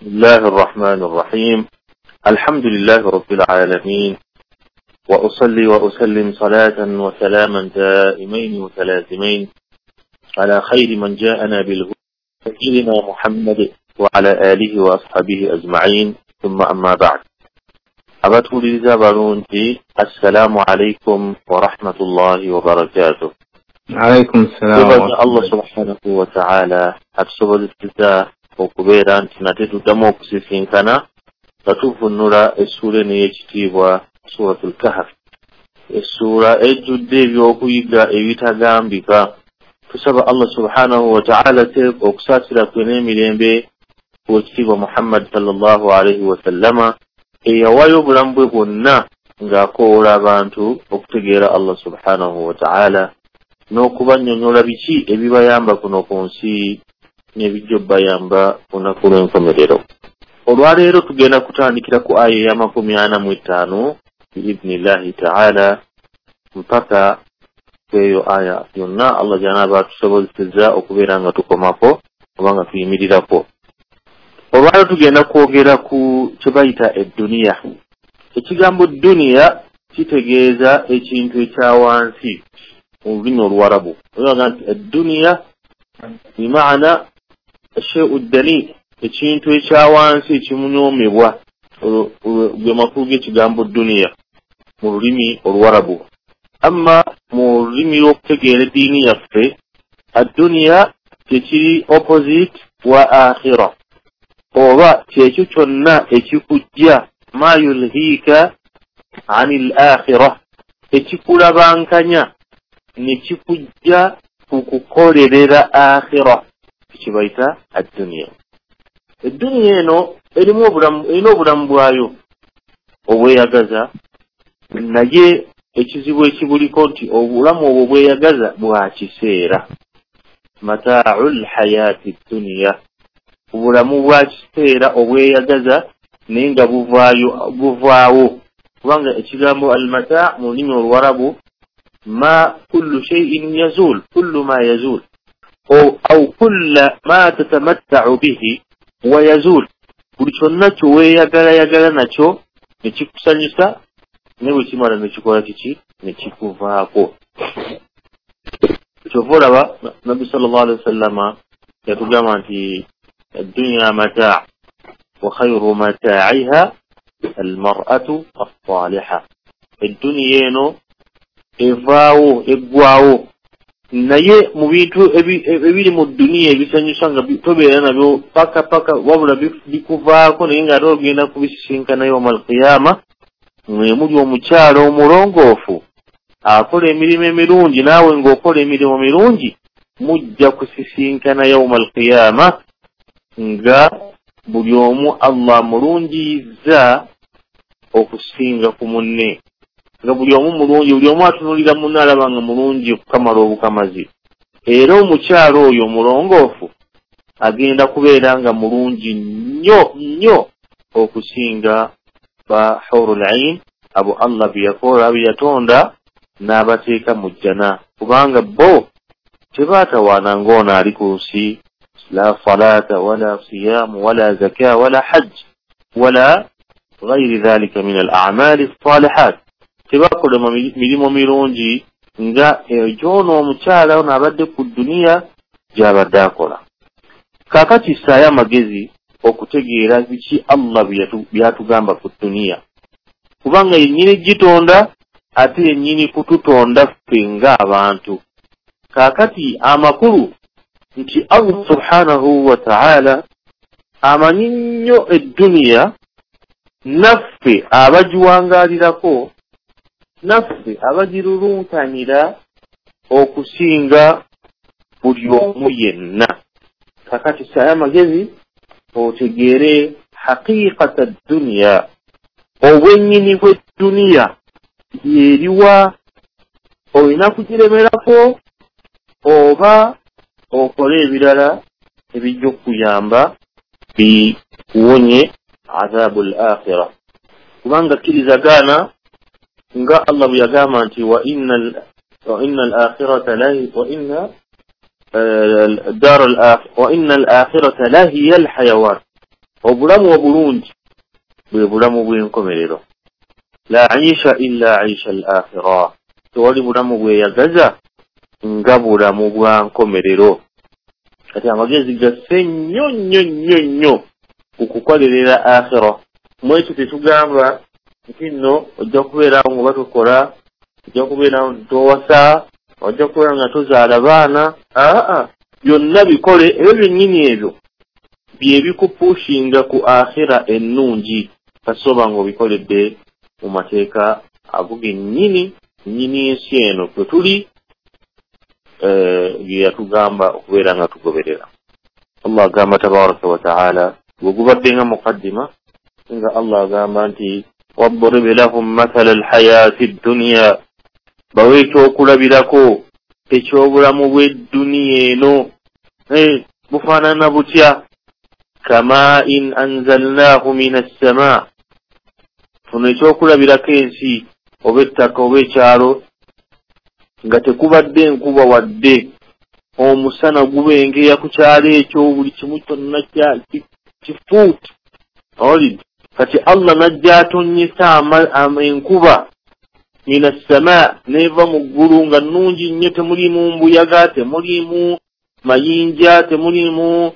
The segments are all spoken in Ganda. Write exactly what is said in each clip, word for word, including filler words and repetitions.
بسم الله الرحمن الرحيم. الحمد لله رب العالمين، وأصلي وأسلم صلاة وسلاما دائمين متلازمين على خير من جاءنا بالهدى سيدنا محمد وعلى آله وأصحابه أجمعين، ثم أما بعد. أبتوا لزابرونتي السلام عليكم ورحمة الله وبركاته. عليكم السلام ورحمة الله سبحانه وتعالى أبسط الاستزاء وكبيرا تنتهي دموك سيسين كان تطوف النورة السورة نيجتيبوا سورة الكهف. السورة الجدي يوكويقا إيويتا غامبيكا فسبب الله سبحانه وتعالى تيب أكسات لكويني مليين بي وكتيب محمد صلى الله عليه وسلم إيا ويبرنبه بنا ngakora abantu okutegeera Allah subhanahu wa ta'ala n'okubanyonnyola biki ebibayamba kuno ku nsi n'ebijjo bayamba kunaku lw'enkomerero. Olwaleero tugenda kutandikira ku aya ya makumi ana mu etaano biidhnillahi ta'ala mpaka kweyo aya yonna Allah janaba tusobozesezza okubeera nga tukomako oba nga tuyimirirako. Olwaleero tugenda kwogera ku kye bayita edduniya. Ekigambo duniya kitegeeza ekintu ekya wansi mu lulimi Oluwarabu. Oyoga nti edduniya bimaana ashay'u ddani, ekintu ekya wansi ekimunyoomebwa, gwe makulu g'ekigambo duniya mu lulimi Oluwarabu. Amma mu lulimi lw'okutegeera eddiini yaffe, adduniya kyekiri opposite wa akhira, oba kyekyo kyonna ekikujja ma yulhiika anil akhira, ekikulabankanya ne kikujja ku kukolerera akhira, kibayita ad-dunya. Edduniya eno erimu obulamu, erina obulamu bwayo obweyagaza, naye ekizibu ekibuliko nti obulamu obwo bweyagaza bwa kiseera. Mataa'ul hayati dunya, obulamu bwa kiseera obweyagaza naye nga buvaayo buvaawo, kubanga ekigambo al-mata' mu lulimi Oluwarabu ma kullu shay'in yazul, kullu ma yazul au kulla ma tatamatta'u bihi wa yazul, buli kyonna kyoweeyagala yagala nakyo ne kikusanyusa ne bwe kimala ne kikola kiki ne kikuvaako. Kyova olaba Nabbi sallallahu alaihi wasallama yatugamba nti ad-dunya mata' wa khayru mata'iha al-mar'atu as-salihah. Edduniya eno evaawo eggwawo, naye mu bintu ebiri mu dduniya ebisanyusa nga tobeera nabyo paka paka, wabula bikuvaako naye nga ate ogenda kubisisinkana yawmal qiyama, mwe muli omukyala omulongoofu akola emirimu emirungi, naawe ng'okola emirimu mirungi, mujja kusisinkana yawmal qiyama nga buli omu Allah mulungiyiza okusinga ku munne, nga buli omu mulungi, buli omu atunulira munne alaba nga mulungi okukamala obukamazi. Era omukyala oyo omulongoofu agenda kubeera nga mulungi nnyo nnyo okusinga ba hurul ain, abo Allah byeyakola byeyatonda n'abateeka mu jjana, kubanga bo tebaatawaana ng'ono ali ku nsi. La salata wala siyam wala zaka wala hajj wala غير ذلك من الأعمال الصالحات, tebakola mirimu mirungi nga egyono omukyala ono abadde ku dduniya gy'abadde akola. Kaakati ssaayo amagezi okutegeera biki Allah byatugamba ku dduniya, kubanga yennyini gitonda ate yennyini kututonda ffe ng'abantu. Kaakati amakulu nti Allah subhanahu wa ta'ala amanyi nnyo edduniya, naffe abagiwangaalirako, naffe abagirulunkanira okusinga buli omu yenna. Kakati ssaayo amagezi otegeere haqiiqata dduniya, obwennyini bw'edduniya yeriwa, olina kugiremerako oba okole ebirala ebijja okuyamba bikuwonye adhabu al-akhirah. Kubanga kirizagaana nga Allah bwe yagamba nti wa inna wa inna al-akhirata la wa inna dar al-akhirah wa inna al-akhirata la hiya al-hayawan obulamu obulungi bwe bulamu bw'enkomerero. La aisha illa aisha al-akhirah, tewali bulamu bweyagaza nga bulamu bwa nkomerero. Kati amagezi gasse nnyo nnyo nnyo nnyo okukolerera akhirah. Mwekyo tetugamba nti nno ojja kubeerawo nga batukola, ojja kubeerawo ntowasa, ojja kubeera nga tozaala baana. Aa, byonna bikole, ebyo byennyini ebyo bye bikupushinga ku akhira ennungi, kasoba ng'obikoledde mu mateeka ago gennyini nnyini ensi eno kwe tuli bye yatugamba okubeera nga tugoberera. Allah agamba tabaraka wa ta'ala, bwe gubadde nga mukaddima nga Allah agamba nti wadrib lahum mathala alhayati dduniya, bawe ekyokulabirako ekyobulamu bw'edduniya eno. Bufaanana butya? Kama in anzalnahu min as-samaa, funo ekyokulabirako ensi oba ettaka oba ekyalo nga tekubadde enkuba wadde omusana gubengeya ku kyalo ekyo, buli kimu kyonna kifuuti. Olid kati Allah najja atonnyesa enkuba min as-samaa, neva mu ggulu nga nnungi nnyo, temulimu mbuyaga, temulimu mayinja, temulimu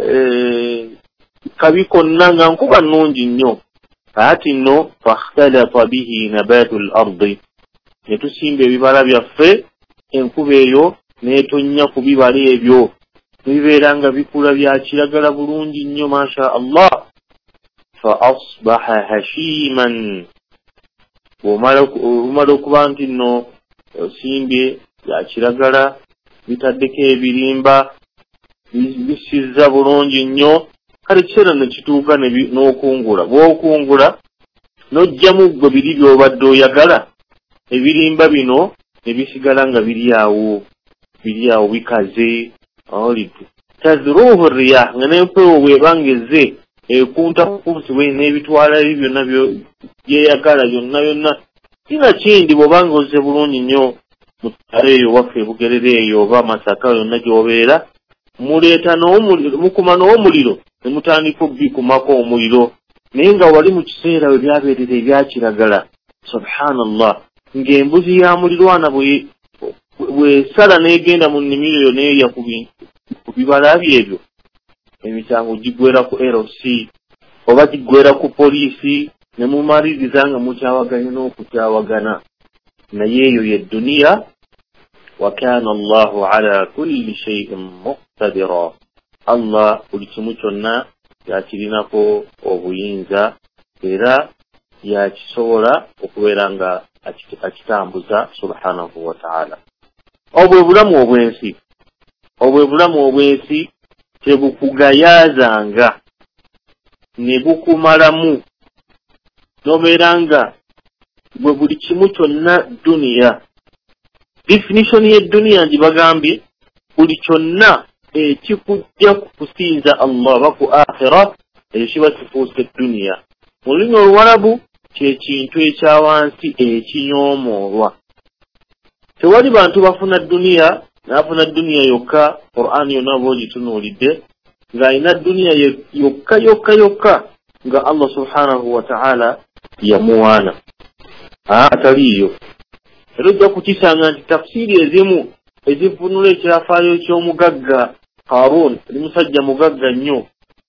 kabi konna, nga nkuba nnungi nnyo. Ati nno fakhtalafa bihi nabatu al-ardi, ne tusimba ebibala byaffe, enkuba eyo n'etonnya ku bibala ebyo, bibeera nga bikula bya kiragala bulungi nnyo, masha Allah. Fa asbaha hashiman, bw'omala okuba nti nno osimbye bya kiragala, bitaddeko ebirimba, bisizza bulungi nnyo, kale ekiseera ne kituuka n'okungula. Bw'okungula n'ojjamu gwe biri by'obadde oyagala, ebirimba bino ne bisigala nga biri awo biri awo bikaze. Olitu tazruhu riyah, nga n'empewo bw'ebanga ezze ekunta kukusi bwe n'ebitwala ebyo byonna byeyagala byonna byonna. Kina kindi bw'obanga ozze bulungi nnyo mu ttale eyo waffe ebugerere eyo oba Masaka yonna gy'obeera, muleeta n'omuliro, mukuma n'omuliro ne mutandika okubikumako omuliro, naye nga wali mu kiseera we byabeerera ebya kiragala. Subhanallah, ng'embuzi ya mulirwana bw'esala n'egenda mu nnimiro eyo n'eya ku bibala byebyo, emisango gigwera ku L C oba gigwera ku poliisi, ne mumaliriza nga mukyawaganya n'okukyawagana. Naye eyo ye dduniya. Wa kana Allahu ala kulli shay'in muqtadira, Allah buli kimu kyonna yakirinako obuyinza era yakisobola okubeera nga akitambuza subhanahu wa ta'ala. Obwe bulamu obwensi, obwe bulamu obwensi tebukugayazanga ne bukumalamu, nobeera nga bwe buli kimu kyonna duniya. Definition y'edduniya ngibagambye buli kyonna ekikujja kukusinza Allah ba ku akhira, ekyo kiba kifuuse dduniya. Mu lulimi Oluwarabu kyekintu ekya wansi ekinyoomolwa. Tewali bantu bafuna dduniya n'afuna dduniya yokka. Qur'an yonna bw'ogitunuulidde ng'alina dduniya yokka yokka yokka nga Allah subhanahu wa ta'ala yamuwaana. Ataliyo. Era ojja kukisanga nti tafsiri ezimu ezivunula ekyafaayo ky'omugagga Qarun, ali musajja mugagga nnyo.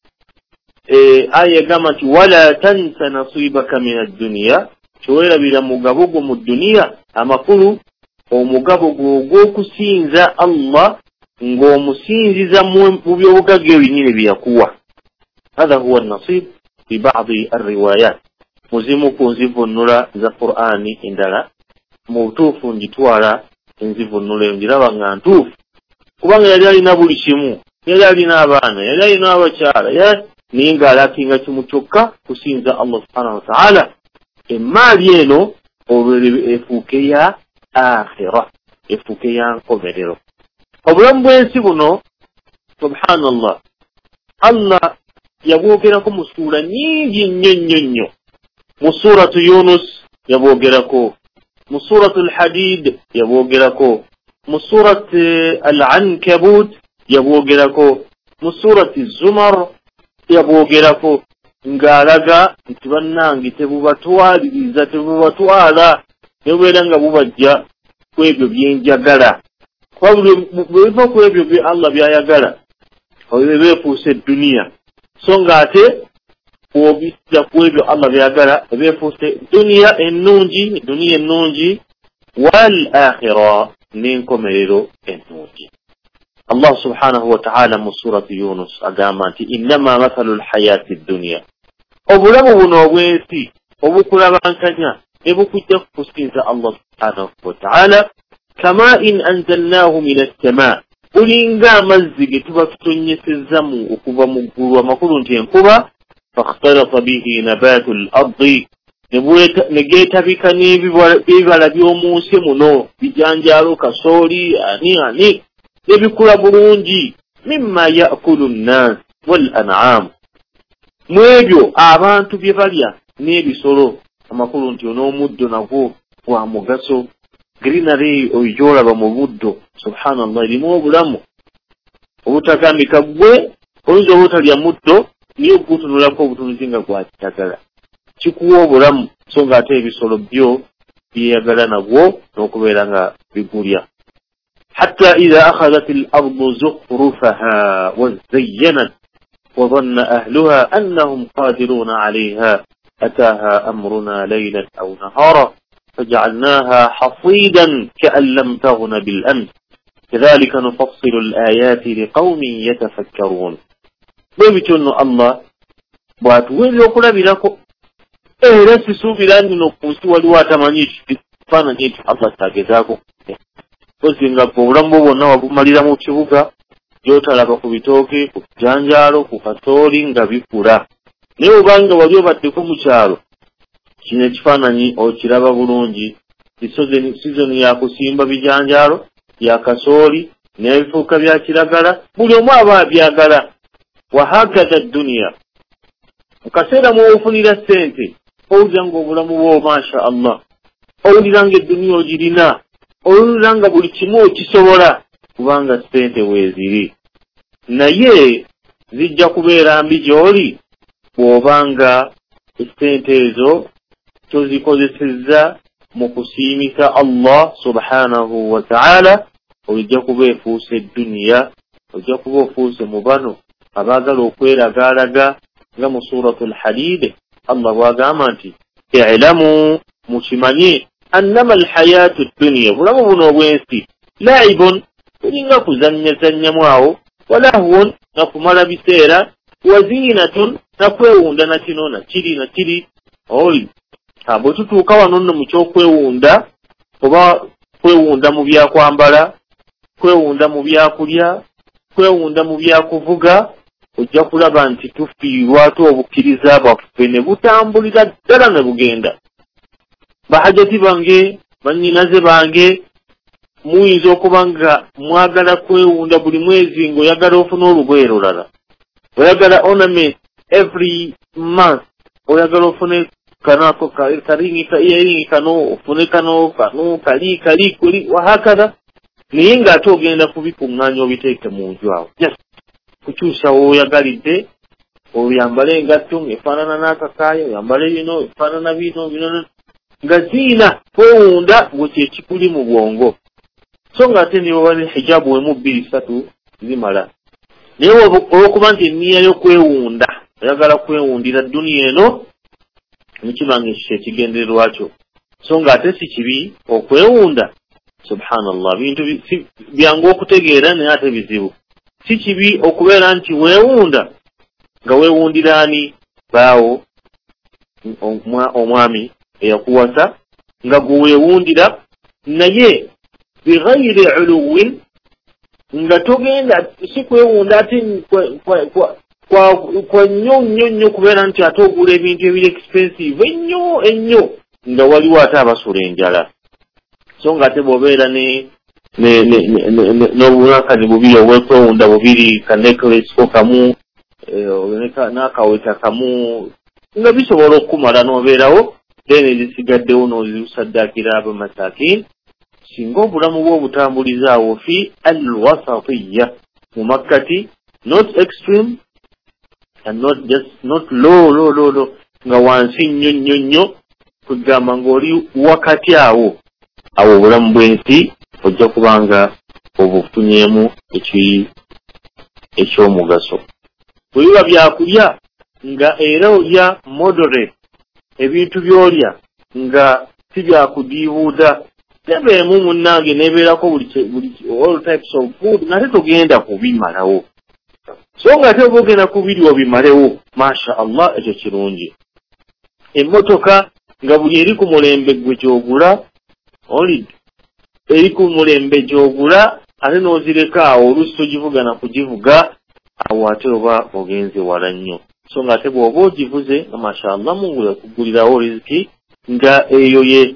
Aya egamba nti wala tansa nasibaka min ad-dunya, kyowerabira mugabo gwo mu dduniya amakulu, omugabo gwo ogw'okusinza Allah ng'omusinziza mu by'obugagga ebinene bye yakuwa. Hadha huwa an-nasib fi ba'di ar-riwayat. Muzimu ku nzivunula za Qur'ani endala mu butuufu ngitwala enzivunula ngiraba nga ntuufu, kubanga yali alina buli kimu. Yali alina abaana, yali alina abakyala, naye ng'alakinga kimu kyokka kusinza Allah subhanahu wa ta'ala. Emmaali eno olwo efuuke ya akhira, efuuke ya nkomerero. Obulamu bw'ensi buno subhanallah, Allah yabwogerako mu ssuura nyingi nnyo nnyo nnyo. Mu suratu Yunus yabwogerako, mu suratu Al-Hadid yabwogerako, mu suratu Al-Ankabut yabwogerako, mu suratu Zumar yabwogerako, ng'alaga nti bannange tebubatwaliriza tebubatwala nebeera nga bubajja ku ebyo byenjagala bwe biva ku ebyo bye Allah byayagala oyo beefuusa edduniya so ng'ate bw'obissa ku ebyo Allah byayagala beefuusa edduniya ennungi edduniya ennungi wal akhira n'enkomerero ennungi. Allah subhanahu wa ta'ala mu surati Yunus agamba nti innama mathalu lhayati dduniya obulamu buno obw'ensi obukulabankanya ne bukujja kukusinza Allah subhanahu wa ta'ala kama in anzalnahu min as-samaa ulinga amazzi ge tuba tutonyesezza mu okuva mu ggulu amakulu nti enkuba fakhtalata bihi nabatu al-ardi ne geetabika n'ebibala by'omu nsi muno bijanjaalo kasooli ani ani nebikula bulungi mimma yaakulu nnaas wal an'am mu ebyo abantu bye balya n'ebisolo amakulu nti n'omuddo nagwo gwa mugaso greenery oyolaba mu buddo subhanallah erimu obulamu obutagambika gwe oyinza obutalya muddo niyo gutunulako obutunuzi nga gwa kitagala kikuwa obulamu so nga ate ebisolo byo byeyagala nagwo n'okubeera nga bigulya حتى إذا أخذت الأرض زخرفها وزينت وظن أهلها أنهم قادرون عليها أتاها أمرنا ليلا أو نهارا فجعلناها حصيدا كأن لم تغن بالأمس كذلك نفصل الآيات لقوم يتفكرون. بيبتون الله باتوين يقول بلكم إيه لسسوا بلان نقوسوا والواتمانيش فانا نيت الله تاكذاكم ozinga obulamu bwonna wabumalira mu kibuga gyotalaba ku bitooke ku janjaalo ku kasooli nga bikula naye obanga wali obaddeko mu kyalo kino ekifaananyi okiraba bulungi sizoni ya kusimba bijanjaalo ya kasooli n'ebifuuka bya kiragala buli omu aba abyagala wahakaza dduniya mu kaseera mw'ofunira ssente owulira ng'obulamu bwo masha Allah owulira ng'edduniya ogirina owulira nga buli kimu okisobola kubanga ssente weeziri naye zijja kubeera mbi gy'oli bw'obanga ssente ezo tozikozesezza mu kusiimisa Allah subhanahu wa ta'ala ojja kuba efuuse edduniya ojja kuba ofuuse mu bano abaagala okweragaalaga nga mu suratul Hadid Allah bw'agamba nti i'lamu mukimanye annama alhayatu dunya bulamu buno obwensi laibun kulinga kuzannyazannyamu awo walahwun na kumala biseera wazinatun na kwewunda na kino na kiri na kiri oli bwe tutuuka wano nno mu kyokwewunda oba kwewunda mu byakwambala kwewunda mu byakulya kwewunda mu byakuvuga ojja kulaba nti tufiirwa ate obukkiriza bwaffe ne butambulira ddala ne bugenda. Bahajati bange bannyinaze bange muyinza okuba nga mwagala kwewunda buli mwezi ng'oyagala ofuna olugoye lulala oyagala ornament every month oyagala ofune kanako karingi kaeringi kano ofune kano kano kali kali kuli wahakala naye ng'ate ogenda kubikuŋŋaanya obiteeke mu nju awo just kukyusa w'oyagalidde oyambale engatto ng'efaanana n'akakaaya oyambale bino efaanana bino bino nga ziina kwewunda ngo kyekikuli mu bwongo so ng'ate niwoba ne hijabu wemu bbiri ssatu zimala naye olw'okuba nti enniya y'okwewunda oyagala kwewundira dduniya eno nikiba nga ekyo ekigendererwa kyo so ng'ate si kibi okwewunda subhanallah bintu byangu okutegeera naye ate bizibu si kibi okubeera nti weewunda nga weewundira ani baawo omwami eyakuwasa nga gweweewundira naye bighayri uluwin nga togenda si kwewunda ate kwa nnyo nnyo nnyo kubeera nti ate ogula ebintu ebiri expensive ennyo ennyo nga waliwo ate abasula enjala so nga ate bw'obeera ne n'obulankani bubiri obwekwewunda bubiri ka necklace ko kamu n'akaweta kamu nga bisobola okukumala n'obeerawo then ezisigaddewo n'ozisaddaakira abamasakin singa obulamu bwo obutambulizaawo fi alwasatiyya mu makkati not extreme and not just not low low low low nga wansi nnyo nnyo nnyo kugamba ng'oli wakati awo awo obulamu bw'ensi ojja kubanga obufunyeemu eki eky'omugaso. Bwe biba byakulya nga era olya moderate, ebintu by'olya nga si byakudiibuuda, tebeemu munnange neebeerako buli all types of food nate togenda kubimalawo. So nga te ogenda kubirya obimalewo, masha Allah, ekyo kirungi. Emmotoka nga buli eri ku mulembe gwe gy'ogula, oli eri ku mulembe gy'ogula, ate n'ozireka awo oluusi togivuga na kugivuga, awo ate oba ogenze wala nnyo. So nga ate bw'oba ogivuze, masha Allah, Mungu yakugulirawo riziki, nga eyo ye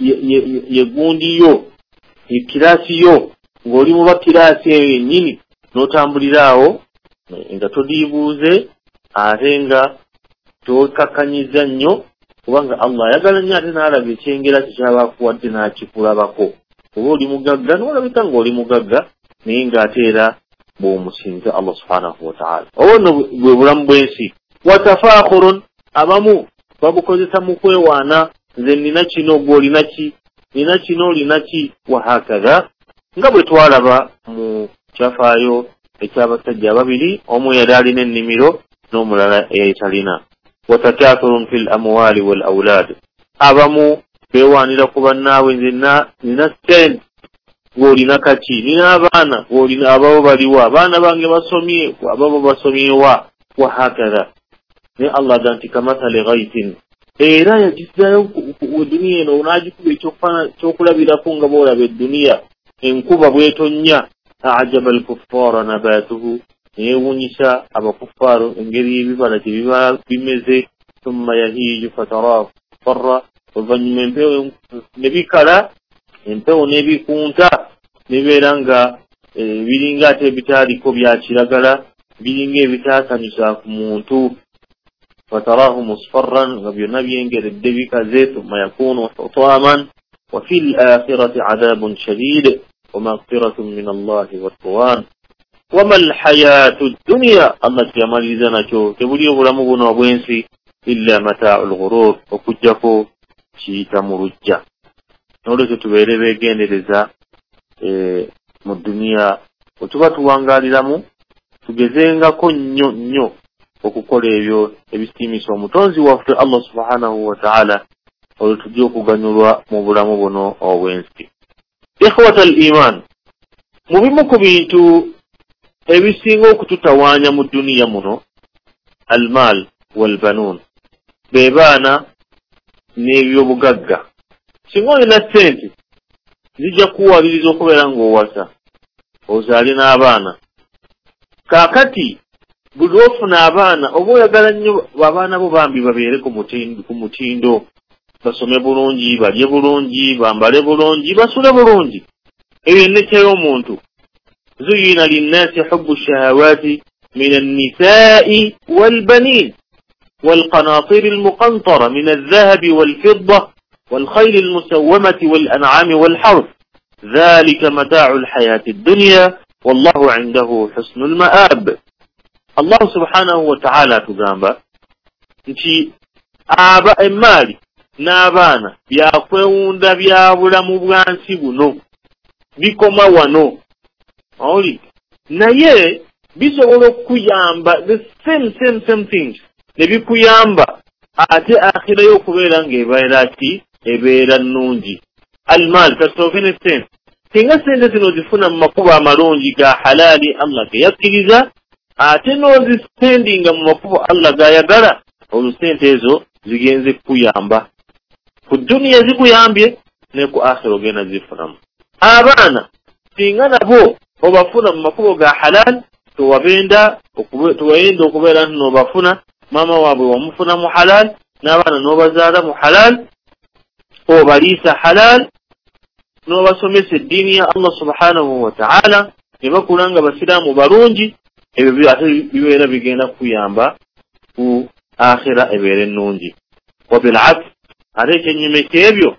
ye gundi yo, ye kirasi yo, ng'oli mu bakirasi eyo yennyini, n'otambuliraawo nga todiibuuze ate nga tokakanyiza nnyo, kubanga Allah ayagala nnyo ate n'alaba ekyengera ky'aba akuwadde n'akikulabako. Oba oli mugagga n'olabika ng'oli mugagga naye ng'ate era bw'omusinza Allah subhanahu wa ta'ala. Obwo nno bwe bulamu bw'ensi. Watafaakhurun, abamu babukozesa mu kwewaana, nze nina kino gw'olina ki, nina kino olina ki, wa hakadha, nga bwe twalaba mu kyafaayo eky'abasajja ababiri, omu yali alina ennimiro n'omulala eyali talina. Watakathurun fil amwali wal awlad, abamu beewaanira ku bannaabwe, nze nina ssente gw'olina kaki, nina abaana gw'olina ababo baliwa, abaana bange basomye ababo basomyewa, wa hakadha. Naye Allah aga nti kamathali ghaythin, era yagizayo ku duniya eno n'agikuba ekyokulabirako nga boolaba edduniya, enkuba bw'etonnya, ajaba al-kuffara nabatuhu, neewunyisa abakuffaaru engeri y'ebibala gye biba bimeze, thumma yahiiju fataraahu farra, oluvannyuma empewo ne bikala, empewo n'ebikunta nebeera nga biringa ate ebitaaliko bya kiragala, biringa ebitaasanyusa ku muntu. fataraahu musfarran, nga byonna byengeredde bikaze, thumma yakunu hutaaman, wa fil aakhirati adaabun shadiid wa maghfiratun min Allahi wa ridwaan wama alhayaatu dunya. Allah kyamaliriza nakyo, tebuli obulamu buno obw'ensi illa mataa'ul ghurur, okujjako kiyita mu lujja. N'olwekyo tubeere beegendereza mu duniya bwe tuba tuwangaaliramu, tugezengako nnyo nnyo okukola ebyo ebisiimisa omutonzi waffe Allah subhanahu wa ta'ala, olwo tujja okuganyulwa mu bulamu buno obw'ensi. Ikhwata al-iman, mu bimu ku bintu ebisinga okututawaanya mu duniya muno, almal walbanuun, be baana n'ebyobugagga. Singa olina ssente zijja kuwaliriza okubeera ng'owasa, ozaale n'abaana. Kaakati buli ofuna abaana, oba oyagala nnyo abaana bo bambi babeere ku mutindo, basome bulungi, balye bulungi, bambale bulungi, basule bulungi. Eyo ennekya y'omuntu. زين للناس حب الشهوات من النساء والبنين والقناطير المقنطرة من الذهب والفضة والخيل المسومة والأنعام والحرث ذلك متاع الحياة الدنيا والله عنده حسن المآب. الله سبحانه وتعالى تقام نتي آبا إمالي نابانا بياقوون دا بيابولا مبغانسي بنو بكما ونو Oli naye bisobola okuyamba the same same same things ne bikuyamba ate akhira y'okubeera ng'ebeera ki ebeera nnungi. Almal kasooke ne sente, singa sente zino zifuna mu makubo amalungi ga halaali Allah ge yakkiriza, ate n'ozisendinga mu makubo Allah g'ayagala, olwo sente ezo zigenze kukuyamba ku duniya, zikuyambye ne ku akhira ogenda zifunamu. Abaana singa nabo obafuna mu makubo ga halal, towabenda towayenda okubeera nti n'obafuna maama waabwe wamufuna mu halal, n'abaana n'obazaala mu halal, obaliisa halal, n'obasomesa eddiini ya Allah subhanahu wa ta'ala, ne bakula nga basiraamu balungi. Ebyo ate bibeera bigenda kuyamba ku akhira ebeere ennungi. Wabil'aks, ate ekyennyume ky'ebyo,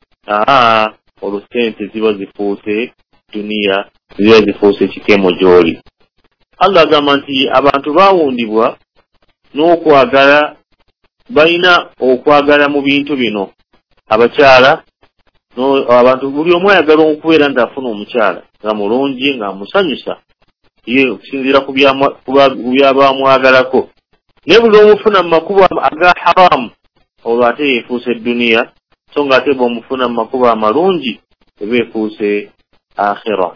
aa olwo sente ziba zifuuse duniya, ziba zifuuse kikemo gy'oli. Allah agamba nti abantu baawundibwa n'okwagala balina okwagala mu bintu bino abakyala no abantu buli omu ayagala okubeera nti afuna omukyala nga mulungi nga musanyusa ye okusinziira ku byabamwagalako ne buli omufuna mu makubo aga haramu olwo ate yeefuuse duniya so nga ate bw'omufuna mu makubo amalungi eba efuuse akhira.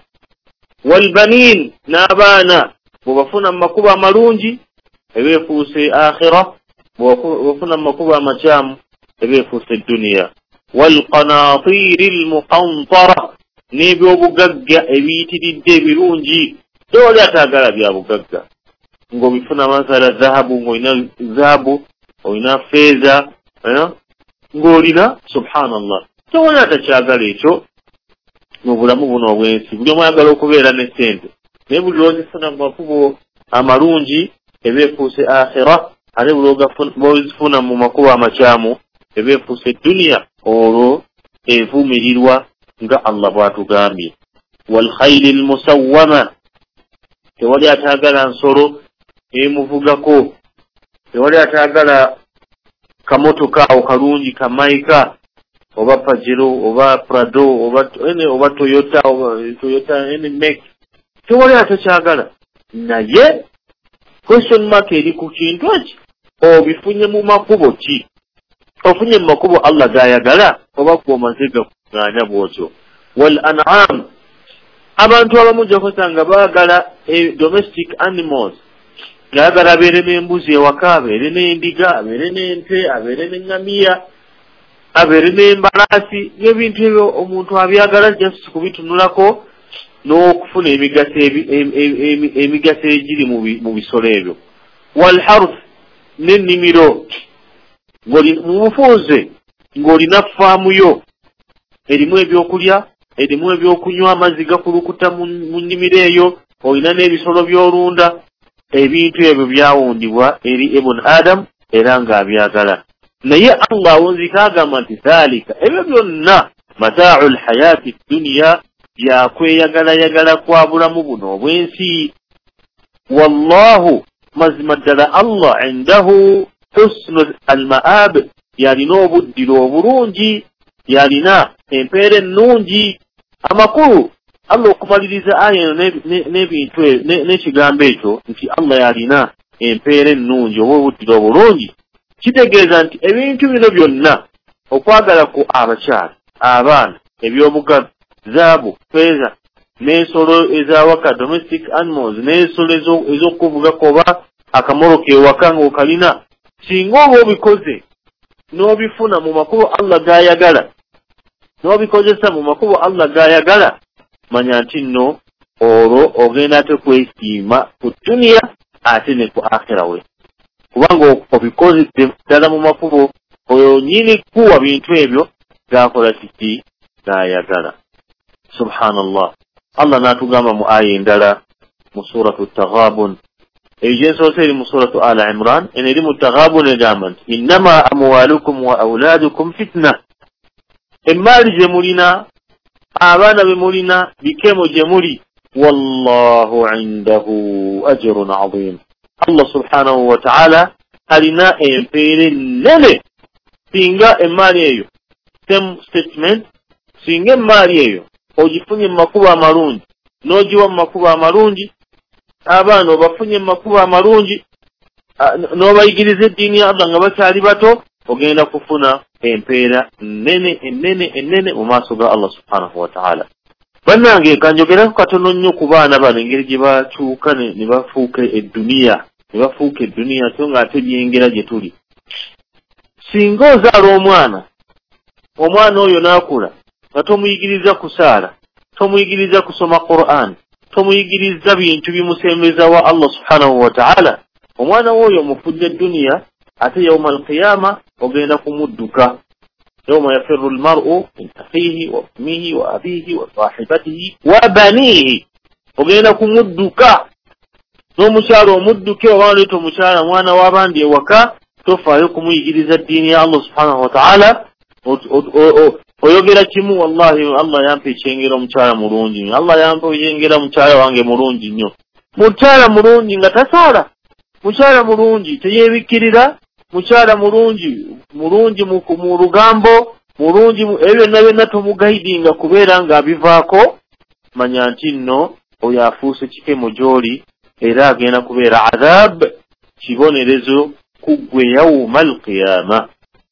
Walbanin n'abaana bw'obafuna mu makubo amalungi eba efuuse akhira, bw'obafuna mu makubo amakyamu eba efuuse duniya. Walqanaatiri almuqantara n'ebyobugagga ebiyitiridde ebirungi tewali ataagala bya bugagga ng'obifuna masala dhahabu ng'olina zaabu olina feeza ng'olina subhanallah tewali atakyagala ekyo mu bulamu buno obwensi. Buli omu ayagala okubeera ne ssente naye buli lwozifuna mu makubo amalungi eba efuuse akhira ate buli lwozifuna mu makubo amakyamu eba efuuse duniya olwo evumirirwa nga Allah bw'atugambye. Walkhayli almusawwama tewali ataagala nsolo emuvugako tewali ataagala kamotoka awo kalungi kamaika oba Pajero oba Prado oba ene oba Toyota oba Toyota ene Mac tewali atakyagala naye question mark eri ku kintu eki obifunye mu makubo ki ofunye mu makubo Allah gayagala oba kuomaze gakuganya bwotyo. Wal an'am abantu abamu gy'osanga baagala domestic animals gaagala abeere n'embuzi ewaka abeere n'endiga abeere n'ente abeere n'engamiya abeere n'embalaasi n'ebintu ebyo omuntu abyagala just kubitunulako n'okufuna emigaso emigaso egiri mu bisolo ebyo. Wal harth n'ennimiro ng'oli mu bufunze ng'olina faamu yo erimu ebyokulya erimu ebyokunywa amazzi gakulukuta mu nnimiro eyo olina n'ebisolo by'olunda ebintu ebyo byawundibwa eri ibn Adam era ng'abyagala. Naye Allah awunzika agamba nti dhalika ebyo byonna mataa'u lhayaati dduniya byakweyagalayagala kwa bulamu buno obwensi. Wallahu mazima ddala Allah indahu husnu almaab yalina obuddiro obulungi yalina empeera ennungi amakulu. Allah okumaliriza aya n'ebintu n'ekigambo ekyo nti Allah yalina empeera ennungi oba obuddiro obulungi kitegeeza nti ebintu bino byonna okwagala ku abakyala abaana ebyobugagga zaabu feeza n'ensolo ezawaka domestic animals n'ensolo ez'okuvugako oba akamoroka ewaka ng'okalina singa oba obikoze n'obifuna mu makubo Allah gayagala n'obikozesa mu makubo Allah gayagala manya nti nno olwo ogenda ate kwesiima ku duniya ate ne ku akhira we kubanga obikozese ddala mu makubo oyo nyini kuwa bintu ebyo gakola kiki gayagala. Subhanallah. Allah n'atugamba mu aya endala mu suratu Taghabun ejensoose eri mu suratu Ala Imran eno eri mu Taghabun egamba nti innama amwalukum wa auladukum fitna emmaali gye mulina abaana be mulina bikemo gye muli wallahu indahu ajrun azim. Allah subhanahu wa ta'ala alina empeera ennene singa emmaali eyo same statement singa emmaali eyo ogifunye mu makubo amalungi n'ogiwa mu makubo amalungi abaana obafunye mu makubo amalungi n'obayigiriza eddiini ya Allah nga bakyali bato ogenda kufuna empeera nnene ennene ennene mu maaso ga Allah subhanahu wa ta'ala. Bannange kanjogerako katono nnyo ku baana bano engeri gye bakyuka ne bafuuka edduniya ne bafuuka edduniya so nga ate byengera gye tuli. Singa ozaala omwana omwana oyo n'akula nga tomuyigiriza kusaala tomuyigiriza kusoma Qur'an tomuyigiriza bintu bimusembeza wa Allah subhanahu wa ta'ala omwana oyo mufudde duniya ate yawma al-qiyama ogenda kumudduka yawma yafirru al-mar'u min akhihi wa ummihi wa abihi wa sahibatihi wa banihi ogenda kumudduka n'omukyala omudduke oba leeta omukyala mwana w'abandi ewaka tofaayo kumuyigiriza ddiini ya Allah subhanahu wa ta'ala oyogera kimu wallahi Allah yampa ekyengera omukyala mulungi Allah yampa ekyengera omukyala wange mulungi nnyo mukyala mulungi nga tasaala mukyala mulungi teyebikirira, mukyala mulungi mulungi mu lugambo, mulungi ebyo na byonna tomugaidinga kubeera nga abivaako, manya nti nno oyo afuuse kikemo gy'oli era agenda kubeera adhab, kibonerezo kuggwe yawmal qiyama.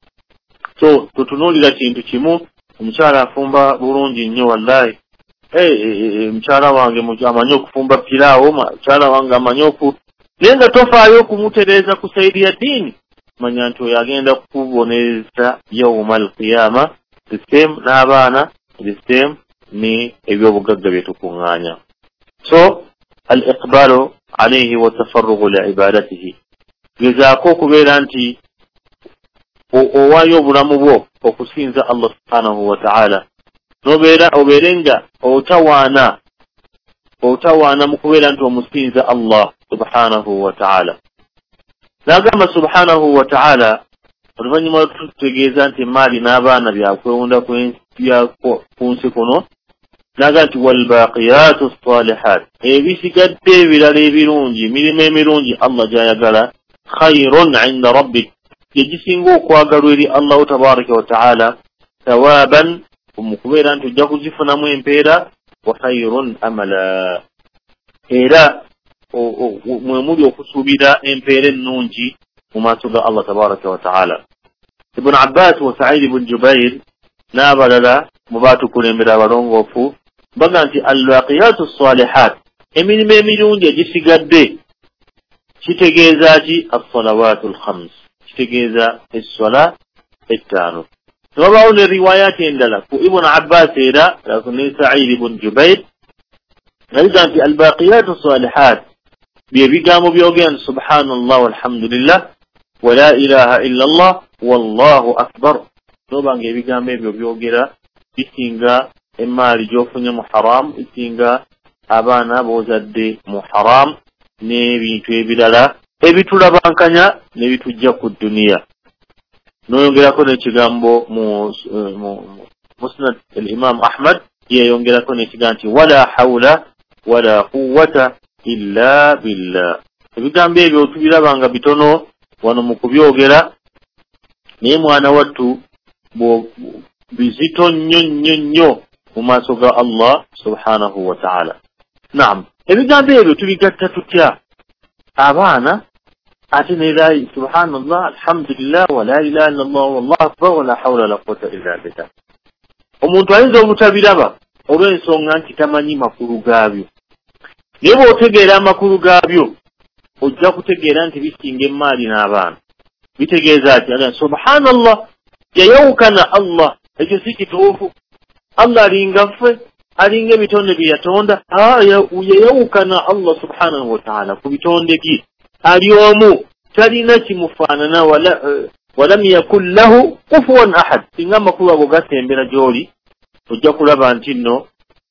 So tutunuulira kintu kimu, omukyala afumba bulungi nnyo wallahi. Eh mukyala wange amanyi okufumba piraawo, mukyala wange amanyi oku naye nga tofaayo okumutereeza ku saidi ya ddiini, manya nti oyo agenda kukubonereza yawmal qiyama, the same n'abaana, the same ni ebyobugagga bye tukuŋŋaanya. So al-iqbalu alayhi wa tafarrugu li ibadatihi, gezaako okubeera nti owaayo obulamu bwo okusinza Allah subhanahu wa ta'ala, nobeera obeerenga otawaana otawaana mu kubeera nti omusinza Allah subhanahu wa ta'ala. N'agamba subhanahu wa ta'ala, oluvannyuma tutegeeza nti maali n'abaana byakwewunda ku nsi kuno, n'agamba nti walbaqiyatu ssalihat, ebisigadde ebirala ebirungi, emirimu emirungi Allah gy'ayagala, khayrun inda rabbik, yegisinga okwagalwa eri Allahu tabaraka wa ta'ala, thawaban, mu kubeera nti ojja kuzifunamu empeera, wa khayrun amala, era mwe muli okusuubira empeera ennungi mu maaso ga Allah tabaraka wa ta'ala. Ibn Abbas wa Sa'id ibn Jubair n'abalala mu baatukulembera abalongoofu baga nti al-baqiyatu ssalihat, emirimu emirungi egisigadde, kitegeeza ki? As-salawatu al-khams, kitegeeza essala ettaano. Wabaawo ne riwaayaati endala ku Ibn Abbas era ne Sa'id ibn Jubair naga nti al-baqiyatu ssalihat bye bigambo byogera nti subhanallah walhamdulillah wa la ilaha illa Allah wallahu akbar. Nobanga ebigambo ebyo byogera bisinga emaali gy'ofunye mu haram, bisinga abaana b'ozadde mu haram, n'ebintu ebirala ebitulabankanya n'ebitujja ku duniya. Noyongerako n'ekigambo mu musnad al-Imam Ahmad, yeyongerako n'ekigambo nti wala hawla wala quwwata illa billah. Ebigambo ebyo tubirabanga bitono wano mu kubyogera, naye mwana wattu bizito nnyo nnyo nnyo mu maaso ga Allah subhanahu wa ta'ala. Naam, ebigambo ebyo tubigatta tutya? Abaana ate ne la subhanallah alhamdulillah wa la ilaha illa Allah wallahu akbar wa la hawla wala quwwata illa billah. Omuntu ayinza obutabiraba olw'ensonga nti tamanyi makulu gaabyo, naye bw'otegeera amakulu gaabyo ojja kutegeera nti bisinga emaali n'abaana. Bitegeeza ati aga subhanallah, yayawukana Allah, ekyo si kituufu. Allah alinga ffe, alinga ebitonde bye yatonda. Yayawukana Allah subhanahu wa ta'ala ku bitonde bye, ali omu, talina kimufaanana, walam yakun lahu kufuwan ahad. Singa amakulu ago gasembera gy'oli, ojja kulaba nti nno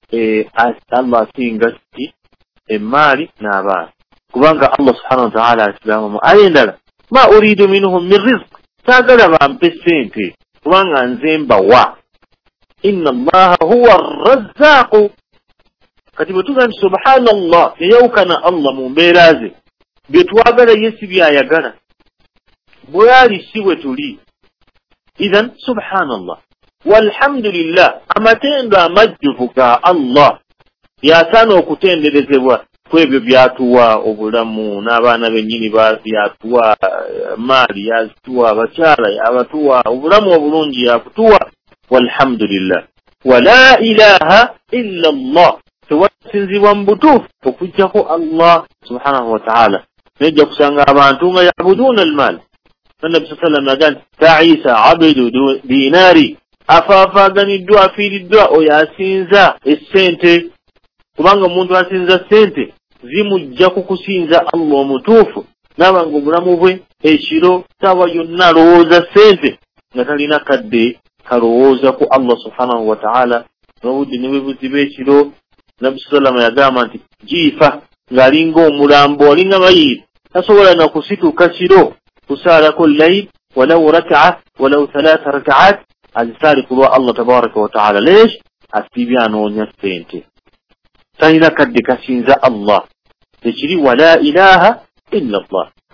Allah asinga ki emaali n'abaana. Kubanga Allah subhanahu wa ta'ala asigamba mu aya endala, ma uridu minhum min rizq, saagala bampe ssente kubanga nze mbawa. Inna Allaha huwa ar-razzaqu. Kati bwe tugamba subhanallah, yayawukana Allah mu mbeera ze, bye twagala ye si byayagala, bwe ali si bwe tuli. Idhan subhanallah walhamdulillah, amatendo amajjuvu ga Allah yasaana okutenderezebwa kwebyo byatuwa obulamu, n'abaana bennyini byatuwa, maali yazituwa, abakyala yabatuwa, obulamu obulungi yakutuwa. Walhamdulillah wala ilaha illa Allah, tewasinzibwa mu butuufu okujjako Allah subhanahu wa ta'ala. Nejja kusanga abantu nga yabuduuna almaal. Nabbi sallallahu alayhi wa sallam ta'isa abdu dinari, afaafaganiddwa afiiriddwa oyo asinza essente. Kubanga omuntu asinza ssente zimujja kukusinza Allah omutuufu, n'abanga obulamu bwe ekiro ssaawa yonna alowooza ssente nga talina kadde kalowooza ku Allah subhanahu wa ta'ala. N'obudde ne bwe buziba ekiro, Nabbi sallallahu alayhi wa sallam yagamba nti jiifa, ng'alinga omulambo, alinga mayiiri, tasobola na kusituka kiro kusaalako layl walaw raka'a walaw thalatha raka'at, azisaali ku lwa Allah tabaraka wa ta'ala. Leesh? Asibye anoonya ssente, talina kadde kasinza Allah. Tekiri wala ilaha illa Allah.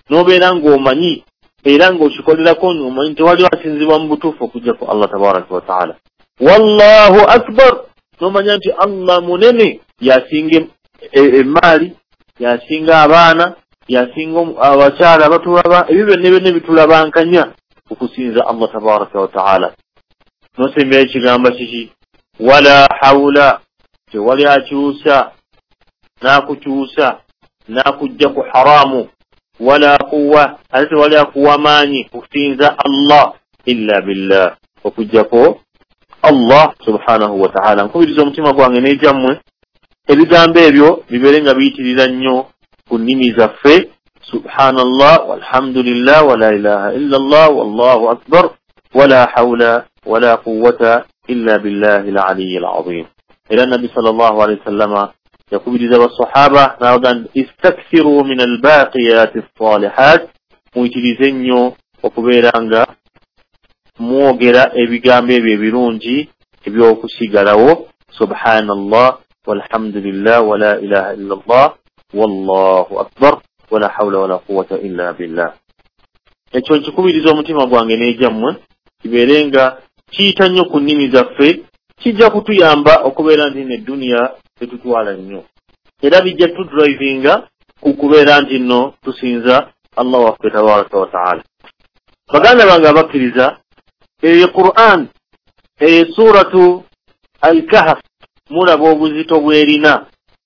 nobeera ng'omanyi era ng'okikolerako ng'omanyi tewali asinzibwa mu butuufu okuggyako Allah tabaraka wa taala. Wallahu akbar, nomanya nti Allah munene, yasinga emaali, yasinga abaana, yasinga abakyala abatulaba, ebyo byonna byonna bitulabankanya okusinza Allah tabaraka wa taala. Nosembera ekigamba kiki? Wala hawla, tewali akyusa n'akukyusa n'akujja ku haramu, wala quwwa, ate tewali akuwa maanyi kusinza Allah illa billah, okujjako Allah subhanahu wa ta'ala. Nkubiriza omutima gwange n'ejammwe ebigambo ebyo bibeere nga biyitirira nnyo ku nnimi zaffe. Subhanallah walhamdulillah wala ilaha illa Allah wallahu akbar wala hawla wala quwwata illa billahi al-aliyyil azim. Era Nabi sallallahu alayhi wasallama yakubiriza abasahaba n'abaga istakthiru min al-baqiyati as-salihat, muyitirize nnyo okubeera nga mwogera ebigambo ebyo ebirungi ebyokusigalawo. Subhanallah walhamdulillah wala ilaha illa Allah wallahu akbar wala hawla wala quwwata illa billah. Ekyo nkikubiriza omutima gwange n'ejammwe kibeere nga kiyita nnyo ku nnimi zaffe, kijja kutuyamba okubeera nti n'edduniya tetutwala nnyo, era bijja tudrivinga ku kubeera nti nno tusinza Allah waffe tabaraka wa taala. Baganda bange abakkiriza, eyo Qur'an, eyo suratu al-Kahf, mulaba obuzito bwerina,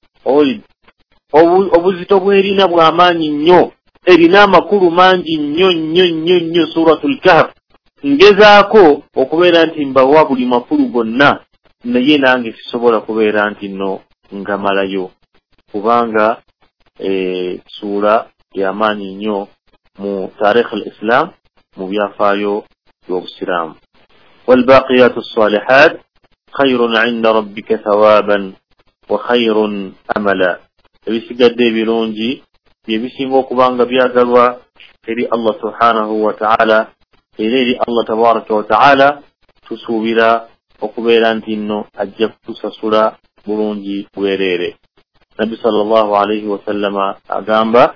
obuzito bwerina bw'amaanyi nnyo, erina amakulu mangi nnyo nnyo nnyo nnyo suratu al-Kahf. Ngezaako okubeera nti mbawa buli makulu gonna, naye nange sisobola kubeera nti nno ngamalayo, kubanga e, sura y'amaanyi nnyo mu tarikh al-Islam, mu byafaayo by'obusiraamu. Walbaqiyatu as-salihat khayrun 'inda rabbika thawaban wa khayrun amala. Ebisigadde ebirungi bye bisinga okubanga byagalwa eri Allah subhanahu wa ta'ala, era eri Allah tabaraka wa ta'ala tusuubira okubeera nti nno ajja kutusasula bulungi bwereere. Nabi sallallahu alayhi wa sallama agamba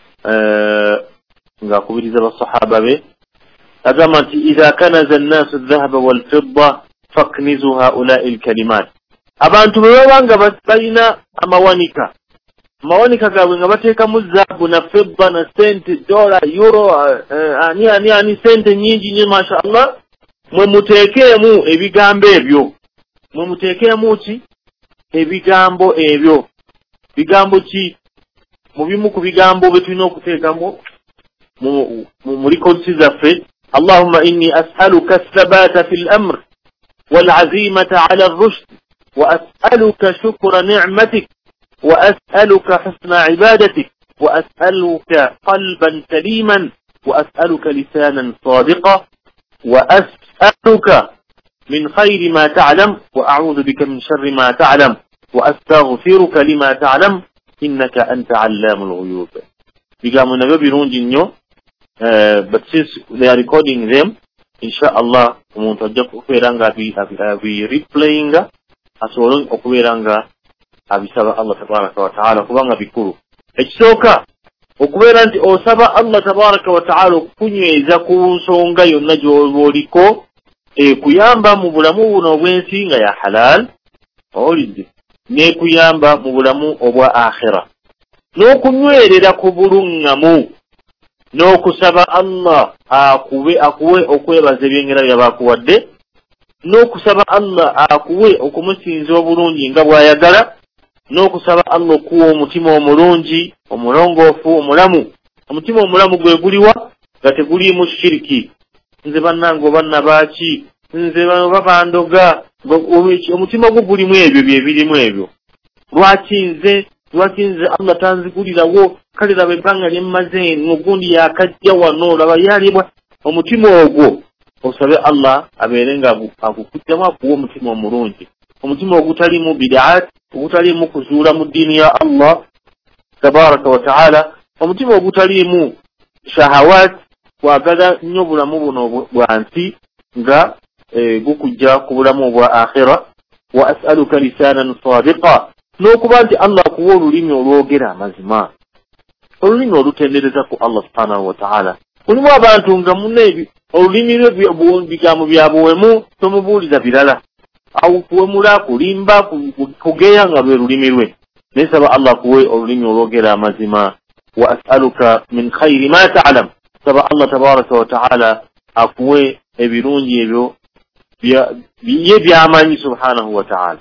ng'akubiriza abasahaba be, agamba nti idha kanaza an-nasu adh-dhahaba wal-fidda faknizu haula'i al-kalimat. Abantu bwe baba nga balina amawanika, amawanika gaabwe nga bateekamu zaabu na fidda na sente, dola, euro, ani ani ani sente nyingi nnyo masha Allah, mwe muteekeemu ebigambo ebyo. Mwe muteekeemu ki? Ebigambo ebyo. Bigambo ki? Mu bimu ku bigambo bye tulina okuteekamu mu likodisi zaffe, Allahumma inni as'aluka ath-thabata fil amr wal 'azimata 'ala ar-rushd wa as'aluka shukra ni'matik wa as'aluka husna 'ibadatik wa as'aluka qalban saliman wa as'aluka lisanan sadiqan wa as'aluka min khayri ma ta'lam wa a'udhu bika min sharri ma ta'lam wa astaghfiruka lima ta'lam innaka anta 'allamul ghuyub. Bigambo nabyo birungi nnyo, but since they are recording them, inshallah omuntu ajja kubeera nga abi replayinga, asobole okubeera nga abisaba Allah tabaraka wa ta'ala kubanga bikulu. Ekisooka okubeera nti osaba Allah tabaraka wa ta'ala okukunyweza ku nsonga yonna gy'oliko, ekuyamba mu bulamu buno obw'ensi nga ya halal, owulidde, n'ekuyamba mu bulamu obwa akhira, n'okunywerera ku buluŋŋamu, n'okusaba Allah akuwe akuwe okwebaza ebyengera byabakuwadde, n'okusaba Allah akuwe okumusinza obulungi nga bw'ayagala, n'okusaba Allah okuwa omutima omulungi, omulongoofu, omulamu. Omutima omulamu gwe guliwa nga teguliimu shiriki. Nze bannange oba nabaaki, nze babandoga, omutima gwo gulimu ebyo bye birimu ebyo. Lwaki nze lwaki nze Allah tanzigulirawo, kale laba ebbanga lyemmaze eno, gundi yakajja wano, laba yalibwa. Omutima ogwo osabe Allah abeere nga agukujjamu, akuwa omutima omulungi, omutima ogutalimu bid'at, ogutalimu kuzuula mu ddiini ya Allah tabaraka wa ta'ala, omutima ogutalimu shahawat, kwagala nnyo bulamu buno bwa nsi nga e, gukujja ku bulamu obwa akhira. Wa as'aluka lisanan sadiqa, n'okuba nti Allah akuwa olulimi olwogera amazima. olulimi olutendereza ku Allah subhanahu wa ta'ala. Kulimu abantu nga munne olulimi lwe bigambo bya buwemu tomubuuliza birala. Awu kuwemula kulimba kugeya nga lwe lulimi lwe. Nesaba Allah kuwe olulimi olwogera amazima. Wa as'aluka min khayri ma ta'lam. Saba Allah tabaraka wa ta'ala akuwe ebirungi ebyo biye byamanyi subhanahu wa ta'ala.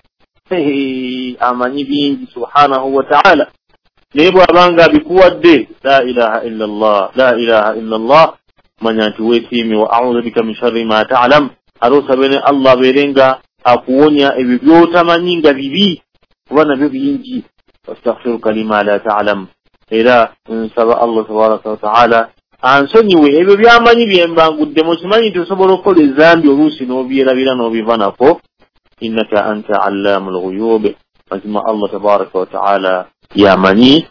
Amanyi bingi subhanahu wa ta'ala. Nebo abanga bikuwadde la ilaha illa Allah la ilaha illa Allah manyanti wesimi wa a'udhu bika min sharri ma ta'lam. Arosa bene Allah berenga akuonya ebyo tamanyinga bibi kubana byo bingi. Astaghfiruka lima la ta'lam. Era nsaba Allah tabaraka wa ta'ala ansonyiwe ebyo byamanyi byembangudde mu kimanyi tusobola okukola ezambi oluusi n'obyerabira n'obivanako. Innaka anta allamul ghuyub. Mazima Allah tabaraka wa ta'ala yamanyi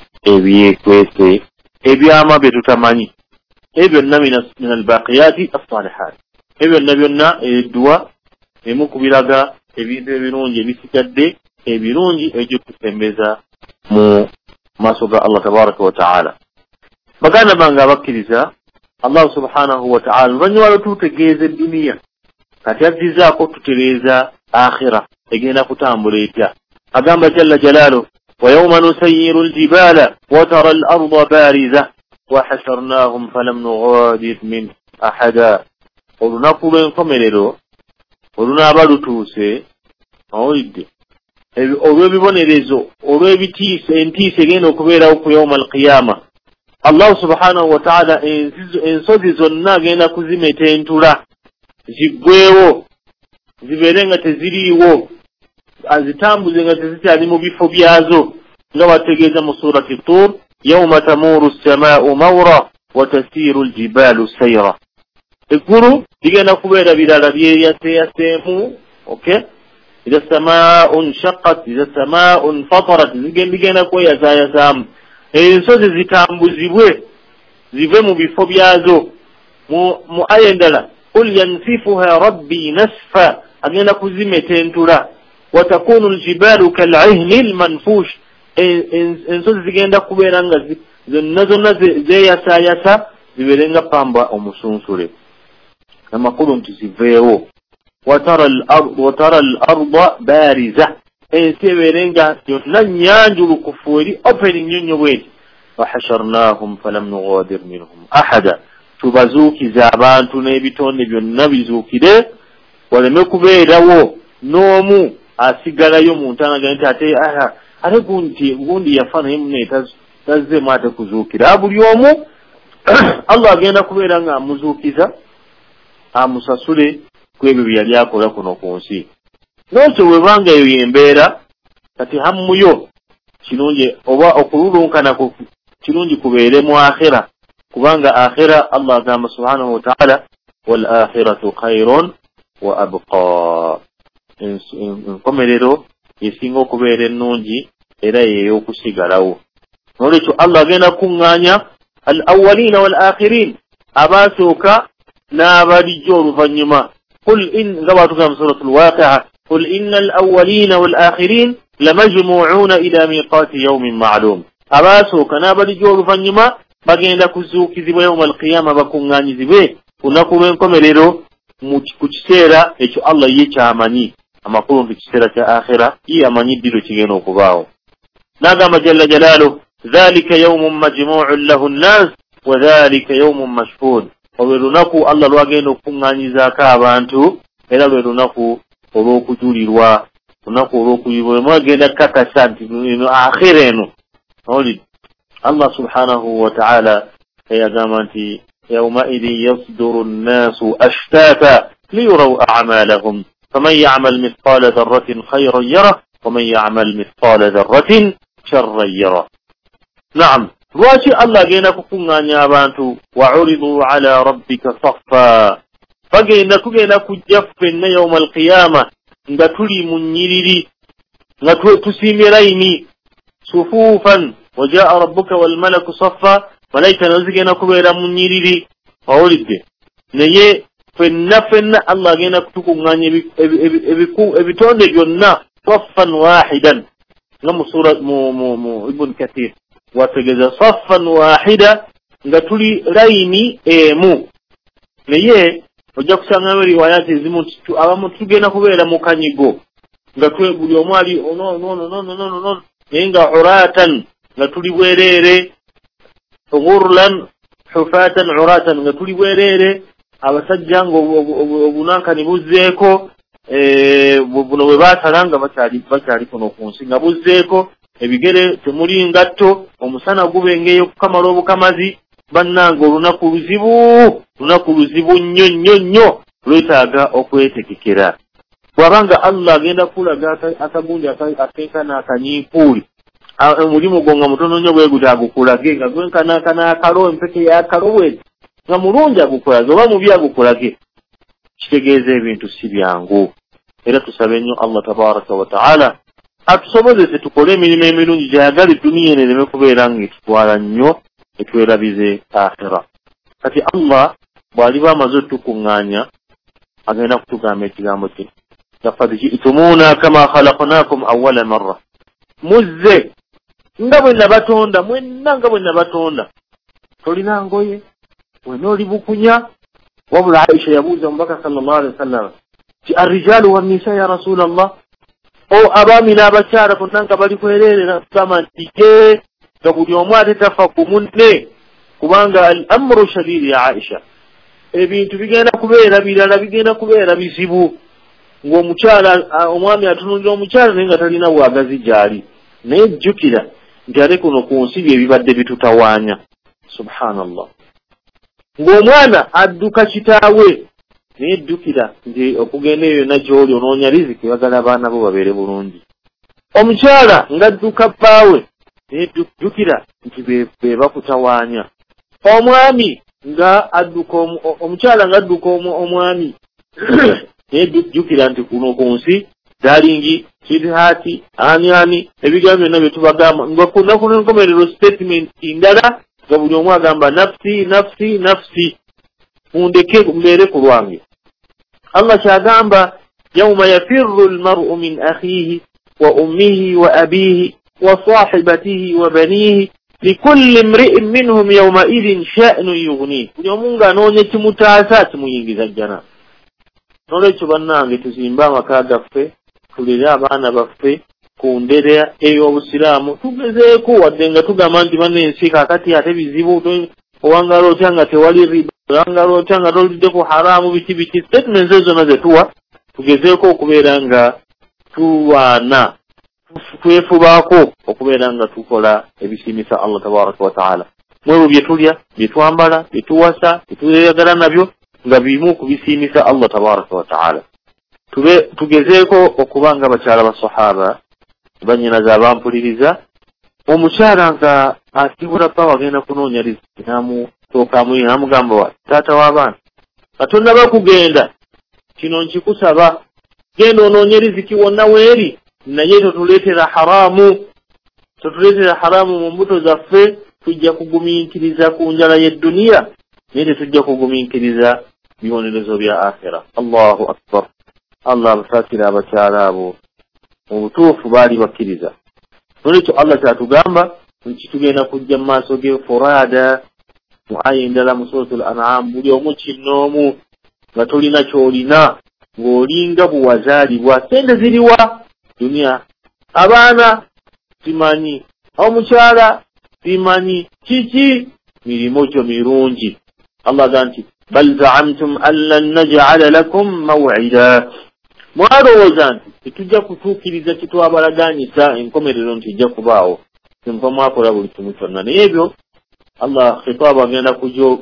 ebyekwese ebyama bye tutamanyi. Ebyo byonna min albaqiyati as-salihat. Ebyo byonna byonna edduwa emukubiraga ebintu ebirungi ebisigadde ebirungi ebyokusembeza mu maaso ga Allah tabaraka wa ta'ala. Baganda bange abakkiriza Allah subhanahu wa ta'ala luvannyuma tutegeeza eddunia kati addizaako tutereeza akhira egenda kutambula etya. Agamba jalla jalaaluhu ويوم نسير الجبال وترى الأرض بارزة وحشرناهم فلم نغادر من أحدا. olunaku lw'enkomerero olunaaba lutuuse awulidde olw'ebibonerezo olw'ebitiisa entiisa egenda okubeerawo ku yawma alqiyama. Allah subhanahu wa ta'ala ensozi zonna agenda kuzimetentula ziggweewo zibeere nga teziriiwo azitambuze nga tezikyali mu bifo byazo nga bategeeza mu surati Tur yawma tamuru as-samaa'u mawra wa tasiru al-jibalu sayra. Eggulu ligenda kubeera birala byeyaseeyaseemu. Okay, idha as-samaa'u nshaqqat idha as-samaa'u infatarat zigenda kweyazaayazaamu. Ensozi zitambuzibwe zive mu bifo byazo. Mu aya endala qul yansifuha rabbi nasfa agenda kuzimetentula. وتكون الجبال كالعهن المنفوش. ensozi zigenda kubeera nga zonna zonna zeyasayasa zibeerenga pamba omusunsule. Amakulu nti ziveewo. watara al-arda bariza ensi ebeerenga yonna nyanjulukufu eri opening nyonnyo bweti. wahasharnahum falam nughadir minhum ahada. tubazuukiza abantu n'ebitonde byonna bizuukire waleme kubeerawo n'omu asigalayo mu ntanga nti ate aha ate gundi gundi yafana yemne tazze mate kuzuukira buli omu Allah agenda kubeera nga amuzuukiza amusasule kwebyo byali akola kuno ku nsi. Nonse webanga eyo yembeera kati hammuyo kirungi oba okululunkana ku kirungi kubeere mu akhira kubanga akhira Allah agamba subhanahu wa ta'ala wal akhiratu khairun wa abqa. Enkomerero esinga okubeera ennungi era yeey'okusigalawo. Nolwekyo Allah agenda kuŋŋaanya al awwalina wal akhirin abaasooka n'abalijjo oluvannyuma. Qul in nga baatugamba mu suratul waqi'a qul inna al awwalina wal akhirin lamajmu'una ila miqati yawmin ma'lum. Abaasooka n'abalijjo oluvannyuma bagenda kuzuukizibwa yawma al-qiyama bakuŋŋaanyizibwe ku lunaku lw'enkomerero ku kiseera ekyo Allah ye kyamanyi. Amakulu nti kiseera kya akhira ye amanyi ddiro kigenda okubaawo. N'agamba jalla jalaaluhu dhalika yawmun majmu'un lahu an-nas wa dhalika yawmun mashhud. Olwe lunaku Allah lwagenda okukuŋŋaanyizaako abantu era lwe lunaku olw'okujulirwa lunaku olw'okuyibwa mwagenda kakasa nti eno akhira eno. Allah subhanahu wa ta'ala yagamba nti yawma'idhin yasduru an-nasu ashtata liyuraw a'malahum faman ya'mal mithqala dharratin khayran yarah waman ya'mal mithqala dharratin sharran yarah. Na'am, lwaki Allah agenda kukuŋŋaanya abantu wa'uridu ala rabbika saffa bagenda tugenda kujja ffenna yawma al-qiyama nga tuli mu nnyiriri nga tusimbye layini sufufan وجاء ربك والملك صفا ملائكه نزغنا كبيرا منيري awulidde naye fenna fenna Allah agenda kutukuŋŋaanya ebitonde byonna saffan wahidan nga mu sura mu Ibn Kathir wategeza saffan wahida nga tuli laini emu. Naye ojja kusanga mu riwayati ezimu abamu tugenda kubeera mu kanyigo nga twebuli omwali ono no no no no no naye nga uratan nga tuli bwereere, ghurlan hufatan uratan nga tuli bwereere, abasajja nga obunankani buzzeeko, buno bwe baasalanga bakyali bakyali kuno ku nsi nga buzzeeko, ebigere temuli ngatto, omusana gubengeyo kukamala obukamazi. Bannanga olunaku luzibu, lunaku luzibu nnyo nnyo nnyo, lwetaaga okwetekekera. Bw'abanga Allah agenda kulaga akagundi akenkana akanyiikuuli, omulimu gwo nga mutono nnyo bwe guti agukulage, nga gwenkanaakana akalo, empeke y'akalo bweti nga mulungi agukulage oba mubi agukulage, kitegeeza ebintu si byangu. Era tusabe nnyo Allah tabaraka wa ta'ala atusobozese tukole emirimu emirungi gy'ayagala edduniya eno ereme kubeera ng'etutwala nnyo etwerabize akhira. Kati Allah bw'aliba amaze otukuŋŋaanya agenda kutugamba ekigambo kye, laqad ji'tumuna kama khalaqnakum awwala marra, muzze nga bwe nabatonda, mwenna nga bwe nabatonda. Tolina ngoye, wena oli bukunya. Wabula Aisha yabuuza omubaka sallallahu alaihi wasallam ti arrijalu wannisa ya Rasulallah, o abaami n'abakyala bonna nga bali kwereerera, tugamba nti ye nga buli omu ate tafa ku munne, kubanga al amru shadid ya Aisha, ebintu bigenda kubeera birala, bigenda kubeera bizibu. Ng'omukyala omwami atunulira omukyala naye nga talina bwagazi gy'ali, naye jjukira nti ate kuno ku nsi bye bibadde bitutawaanya. Subhanallah. Ng'omwana adduka kitaawe, naye jjukira nti okugenda eyo yonna gy'oli onoonya riziki, bagala abaana bo babeere bulungi. Omukyala ng'adduka bbaawe, naye jjukira nti be bakutawaanya. Omwami nga adduka omukyala ng'adduka omwami, naye jjukira nti kuno ku nsi dalingi, sweetheart, ani ani, ebigambo byonna bye tubagamba nga kuna kuna enkomerero statement ndala nga buli omu agamba nafsi nafsi nafsi, mundeke mbeere ku lwange. Allah kyagamba yawma yafirru almar'u min akhihi wa ummihi wa abihi wa sahibatihi wa banihi likulli imri'in minhum yawma idhin sha'nun yughnihi. Buli omu ng'anoonya kimutaasa kimuyingiza jjana. Nolwekyo bannange tuzimbe amaka gaffe, tulere abaana baffe ku ndera ey'obusiraamu, tugezeeko wadde nga tugamba nti bannensi kaakati ate bizibu, owangala otya nga tewali riba, owangala otya nga tolidde ku haraamu, biki biki, statements ezo zonna ze tuwa, tugezeeko okubeera nga tuwaana, twefubaako okubeera nga tukola ebisiimisa Allah tabaraka wa ta'ala. Mwebyo bye tulya, bye twambala, bye tuwasa, bye tuyagala nabyo nga bimu kubisiimisa Allah tabaraka wa ta'ala. Tube tugezeeko okubanga bakyala ba sahaba bannyinaza abampuliriza, omukyala nga asibula bba wagenda kunoonya riziki, namusooka amuli namugamba wa taata w'abaana, Katonda bakugenda kino nkikusaba, genda onoonye riziki wonna weeri, naye totuleetera haraamu, totuleetera haraamu mu mbuto zaffe. Tujja kugumiikiriza ku njala y'edduniya, naye tetujja kugumiikiriza bibonerezo bya akhira. Allahu akbar. Allah abafaatira abakyala abo mu butuufu baali bakkiriza. Nolwekyo Allah kyatugamba nti tugenda kujja mu maaso ge furaada, mu aya endala mu suratul An'am, buli omu kinnoomu nga tolina ky'olina, ng'olinga buwazaalibwa. Sente ziriwa duniya? Abaana simanyi, omukyala simanyi, kiki? Mirimu gyo mirungi. Allah agamba nti bal za'amtum an lan naj'ala lakum maw'ida, mwalowooza nti tetujja kutuukiriza kitwabalaganyisa enkomerero nti ijja kubaawo, tempa mwakola buli kimu kyonna. Naye ebyo Allah khitaaba agenda kujo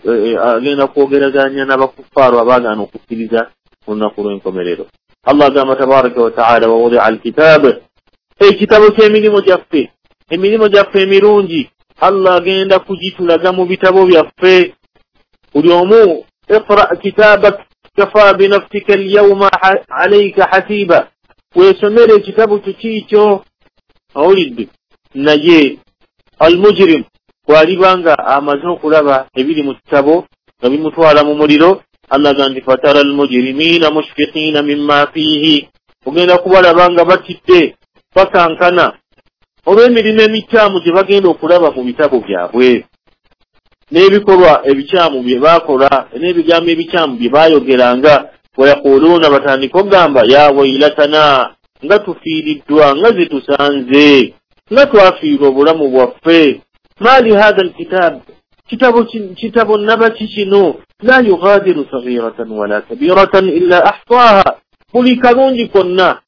agenda kwogeraganya n'abakufaaru abaagaana okukkiriza ku lunaku lw'enkomerero. Allah agamba tabaraka wa ta'ala, wa wudi'a al-kitab, ekitabo ky'emirimu gyaffe, emirimu gyaffe emirungi Allah agenda kugitulaga mu bitabo byaffe. Buli omu iqra kitabak kafa binafsika alyawma alayka hasiba, weesomere ekitabo kyo kiikyo. Awulidde? Naye almujrim bw'alibanga amaze okulaba ebiri mu kitabo nga bimutwala mu muliro, Allah agamba fatara almujrimina mushfiqina mimma fihi, ogenda kubalaba nga batidde bakankana, olw'emirimu emikyamu gye bagenda okulaba mu bitabo byabwe n'ebikolwa ebikyamu bye baakola n'ebigambo ebikyamu bye baayogeranga wayaquluuna batandika ogamba ya wailatana nga tufiiriddwa nga zitusanze nga twafiirwa obulamu bwaffe maali hadha alkitab kitabo kitabo nabaki kino la yughadiru saghiratan wala kabiratan illa ahsaha buli kalungi konna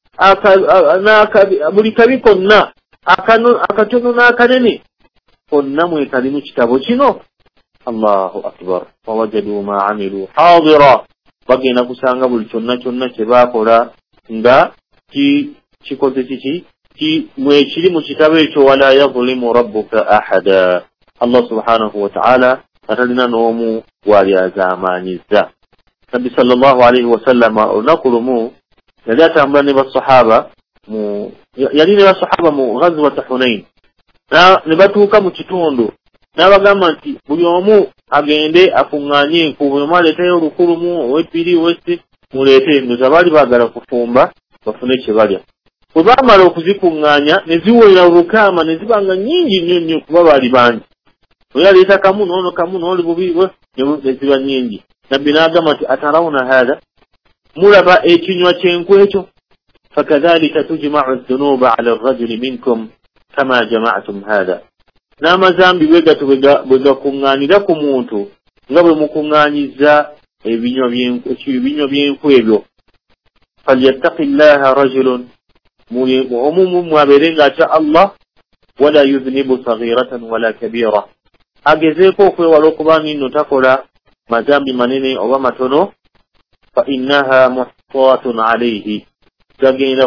buli kabi konna akatono n'akanene konna mwekali mu kitabo kino. Allahu akbar. Fawajadu ma amilu hadira, bagenda kusanga buli kyonna kyonna kye baakola nga kikoze kiki mwekiri mu kitabo ekyo. Wala yazlimu rabbuka ahada, Allah subhanahu wa ta'ala atalina n'omu gwali azaamanyiza. Nabbi sallallahu alayhi wa sallam olunaku lumu yali atambula ne basahaba mu yali ne basahaba mu ghazwat Hunain, ne batuuka mu kitundu n'abagamba nti buli omu agende akuŋŋaanye enku, buli omu aleeteyo olukulumu ow'ebbiri ow'essi muleete. Ndoza baali baagala kufumba bafune kye balya. Bwe baamala okuzikuŋŋaanya ne ziwulira olukaama ne zibanga nnyingi nnyo nnyo kuba baali bangi. Oyo aleeta kamu n'ono kamu n'oli bubiri ne ziba nnyingi. Nabbi n'agamba nti atarawuna haadha, mulaba ekinywa ky'enku ekyo? Fakadhalika tujma'u adh-dhunuba 'ala ar-rajuli minkum kama jama'tum haadha, n'amazambi bwe gato bwe gakuŋŋaanira ku muntu nga bwe mukuŋŋaanyiza ebinywa by'enku ebyo. falyattaqi llaha rajulun, omumu mwabeere ng'atya Allah, wala yuznibu saghiratan wala kabira, agezeeko okwewala okuba nno takola mazambi manene oba matono. fa innaha muhtatun alayhi, gagenda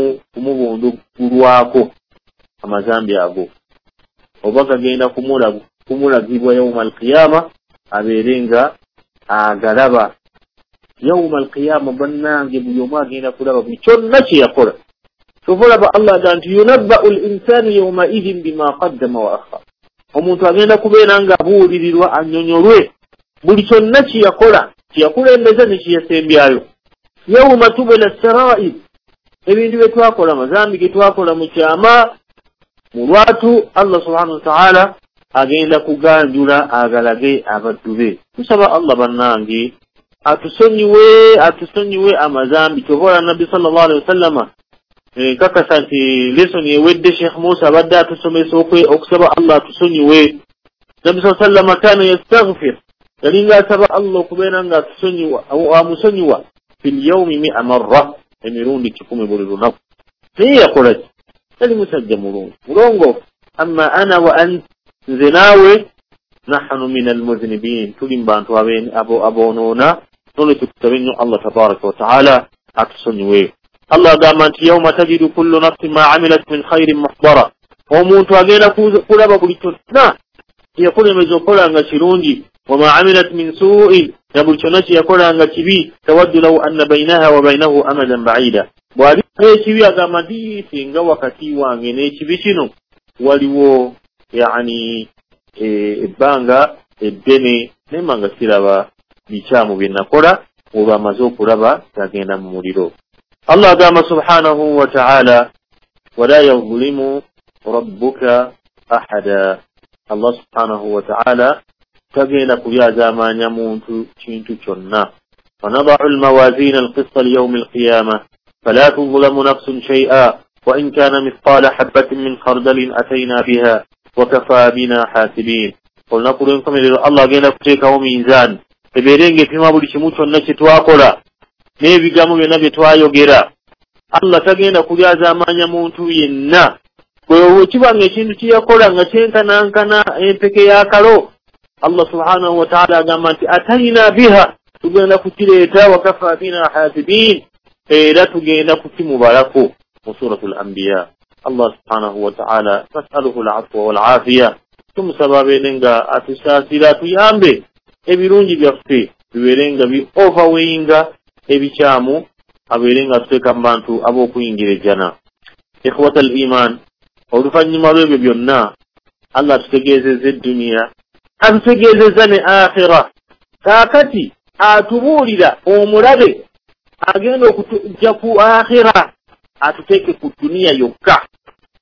kumubundugulwako amazambi ago, oba gagenda kumulagibwa yawma alqiyama abeere nga agalaba. Yawma alqiyama bannange buli omu agenda kulaba buli kyonna kye yakola. Kyova Allah aga nti yunabba'u al-insanu yawma idhin bima qaddama wa akhar, omuntu agenda kubeera nga abuulirirwa annyonyolwe buli kyonna kye yakola, kye yakulembeza ne kye yasembyayo. Yawma tubla as-sara'ir, ebintu bye twakola, amazambi ge twakola mu kyama mu lwatu, Allah subhanahu wa ta'ala agenda kuganjula agalage abaddu be. Tusaba Allah bannange atusonyiwe atusonyiwe amazambi. Kyova Nabbi sallallahu alayhi wa sallama kakasa nti lesson ewedde Sheikh Musa abadde atusomesa okusaba Allah atusonyiwe. Nabbi sallallahu alayhi wa sallama kana yastaghfir, yali nga asaba Allah okubeera nga atusonyiwa amusonyiwa fil yawmi mi'a marra, emirundi kikumi buli lunaku. Naye yakola ki? Yali musajja mulungi mulongo. Amma ana wa ant, nze naawe nahnu min almuznibin, tuli mu bantu aboonoona, nolwekyo tusabe nnyo Allah tabaraka wa ta'ala atusonyiwe. Allah agamba nti yawma tajidu kullu nafsin ma amilat min khairin muhdara, omuntu agenda kulaba buli kyonna yakulemeza okukola nga kirungi. Wama amilat min su'in, na buli kyonna kye yakola nga kibi. Tawaddu law anna bainaha wa bainahu amadan ba'ida, bw'ali ekibi agamba nti singa wakati wange n'ekibi kino waliwo yani ebbanga eddene, nemba nga siraba bikyamu bye nakola, olwo amaze okulaba gagenda mu muliro. Allah agamba subhanahu wa ta'ala wala yazlimu rabbuka ahada, Allah subhanahu wa ta'ala tagenda kulyazaamanya muntu kintu kyonna. فنضع الموازين القسط ليوم القيامة فلا تظلم نفس شيئا وإن كان مثقال حبة من خردل أتينا بها وكفى بنا حاسبين. قلنا قلنا لكم الله جينا كتيكا وميزان ebeerenge pima buli kimu kyonna kye twakola n'ebigambo byonna bye twayogera. Allah tagenda kulyazaamanya muntu yenna. Bwe kibanga ekintu kye yakola nga kyenkanankana empeke y'akalo, Allah subhanahu wa ta'ala agamba nti atayina biha, tugenda kukireeta, wakafa bina hasibin, era tugenda kukimubalako. Mu suratul anbiya Allah subhanahu wa ta'ala nas'aluhu al-'afwa wal-'afiya, tumusaba abeere nga atusaasira, atuyambe ebirungi byaffe bibeere nga bi overweighing ebikyamu, abeere nga tuteeka mu bantu ab'okuyingira ejjana. Ikhwata al-iman, oluvannyuma lw'ebyo byonna Allah atutegeezezza eddunya, atutegeezezza ne akhira. Kaakati atubuulira omulabe agenda okutujja ku akhira, atuteeke ku duniya yokka.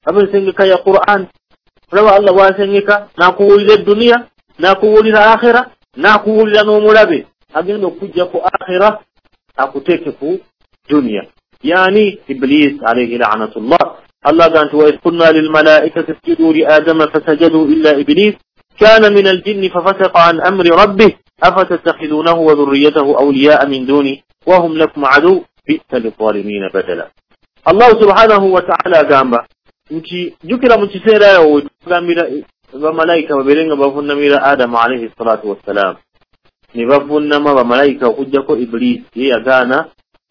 abasengeka ya Qur'an raba Allah wasengeka nakuwulira dunia nakuwulira akhira nakuwulira n'omulabe agenda okujja ku akhira akuteke ku dunia yani iblis alayhi la'natullah Allah قالت وإذ قلنا للملائكة اسجدوا لآدم فسجدوا إلا إبليس كان من الجن ففسق عن أمر ربه أفتتخذونه وذريته أولياء من دوني وهم لكم عدو بئس للظالمين بدلا الله سبحانه وتعالى قام nti jukira mu kiseera yo tugambira bamalayika baberenga bavunnamira Adam alayhi salatu wassalam ne bavunnama bamalayika okujjako Iblis yeyagaana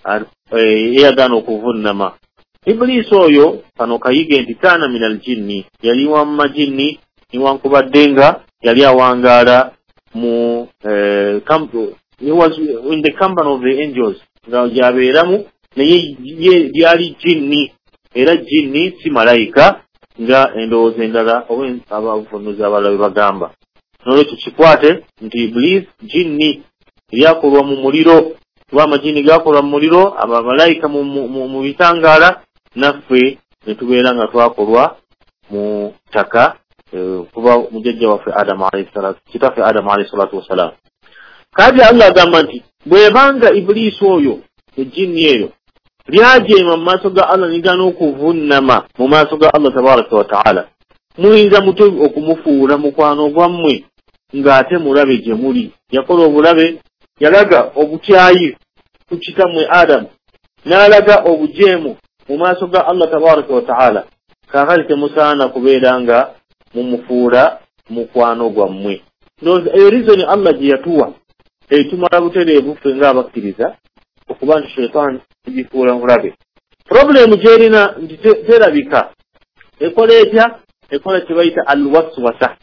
yeyagaana okuvunnama Iblis oyo kano kayige nti kana minal jinni yali wa majinni niwankubaddenga yali awangaala mu kampo he was in the company of the angels nga jabeeramu naye yali jinni era jinni si malayika nga endowooza endala oba abavunuzi abalabe bagamba nolwekyo kikwate nti Iblis jinni lyakolwa mu muliro kuba amajinni gakolwa mu muliro abamalayika mu bitangaala naffe ne tubeera nga twakolwa mu ttaka kuba mujjajja waffe Adam alayhi salatu kitaffe Adam alayhi salatu wassalam kati Allah agamba nti bwebanga Iblis oyo ejinni eyo lyajeema mu maaso ga Allah nigana okuvunnama mu maaso ga Allah tabaraka wa taala muyinza muto okumufuula mukwano gwammwe ng'ate mulabe gye muli yakola obulabe yalaga obutyayi ku kitammwe Adam n'alaga obujeemu mu maaso ga Allah tabaraka wa taala kaakali temusaana kubeera nga mumufuula mukwano gwammwe ndowooza eyo reason Allah gye yatuwa etumala butereevu ffe ng'abakkiriza okuba nti shaytan egifuula mulabe problemu gyerina nti terabika ekola etya ekola kye bayita alwaswasa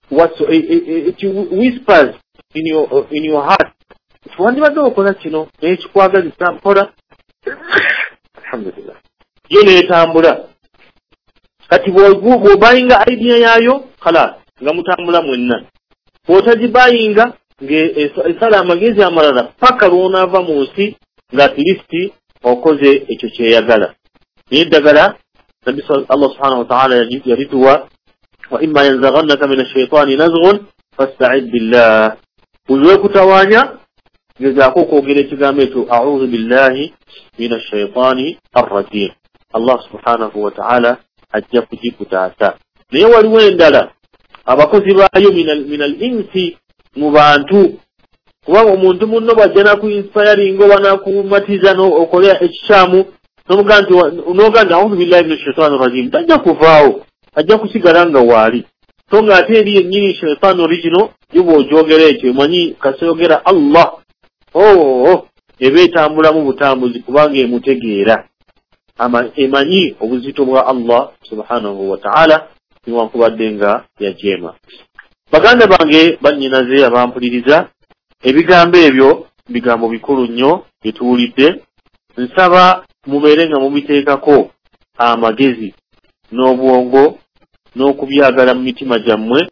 it whispers in your, in your heart wandibadde okola kino naye kikwagazisa mpola alhamdulillah yo neetambula kati bw'obayinga idea yaayo kala nga mutambula mwenna bw'otagibayinga ng'esala amagezi amalala paka lw'onaava mu nsi nga at least okoze ekyo kyeyagala naye eddagala nabbi Allah subhanahu wa ta'ala yalituwa wa imma yanzaghannaka min ash-shaytani nazghun fasta'id billah buli kutawaanya gezaako okwogera ekigambo ekyo a'udhu billahi min ash-shaytani ar-rajim Allah subhanahu wa ta'ala ajja kugikutaasa naye waliwo endala abakozi baayo min al-insi mu bantu kuba omuntu munno bw'ajja naku-inspiring oba nakumatiza okolera ekikyamu n'omugaa nti n'ogaa nti a'udhu billahi min ash-shaytani ar-rajim tajja kuvaawo ajja kusigala nga waali so ng'ate eri yennyini shaytan original yo bw'ogyogera ekyo emanyi kaseyogera Allah oh eba etambulamu butambuzi kubanga emutegeera emanyi obuzito bwa Allah subhanahu wa ta'ala niwankubadde nga yajeema baganda bange bannyinaze abampuliriza ebigambo ebyo bigambo bikulu nnyo byetuwulidde nsaba mubeere nga mubiteekako amagezi n'obwongo n'okubyagala mu mitima gyammwe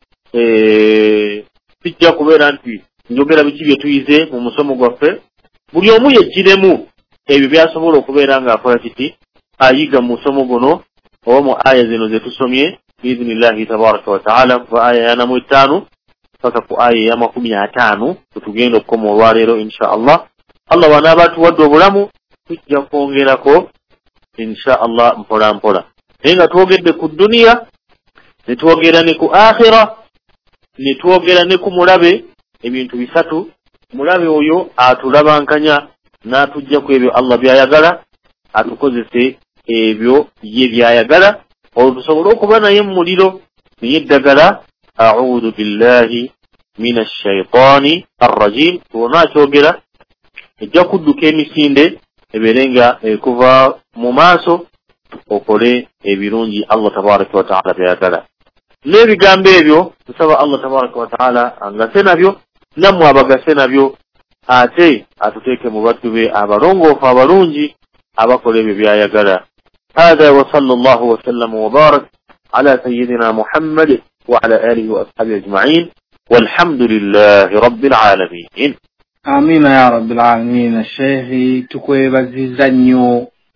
bijja kubeera nti njogera biki bye tuyize mu musomo gwaffe buli omu yejjiremu ebyo byasobola okubeera ng'akola kiti ayiga mu musomo guno oba mu aya zino ze tusomye biiznillahi tabaraka wa taala kuva aya ya namu etaano paka ku aya ya makumi ataano tetugenda okukoma olwaleero insha allah allah bw'anaaba atuwadde obulamu tujja kwongerako insha allah mpola mpola naye nga twogedde ku duniya ne twogera ne ku akhira ne twogera ne ku mulabe ebintu bisatu mulabe oyo atulabankanya n'atugjaku ebyo Allah byayagala atukozese ebyo ye byayagala olwo tusobole okuba naye mu muliro naye eddagala a'udhu billahi minash shaitani arrajim tuwona akyogera ejja kudduka emisinde ebeerenga ekuva mu maaso okole ebirungi Allah tabaraka wa ta'ala byayagala n'ebigambo ebyo tusaba Allah tabaraka wa ta'ala angase nabyo nammwe abagase nabyo ate atuteeke mu baddu be abalongoofu abalungi abakola ebyo byayagala هذا وصلى الله وسلم وبارك على سيدنا محمد وعلى آله وأصحابه أجمعين والحمد لله رب العالمين آمين يا رب العالمين الشيخ تكوي بزيزانيو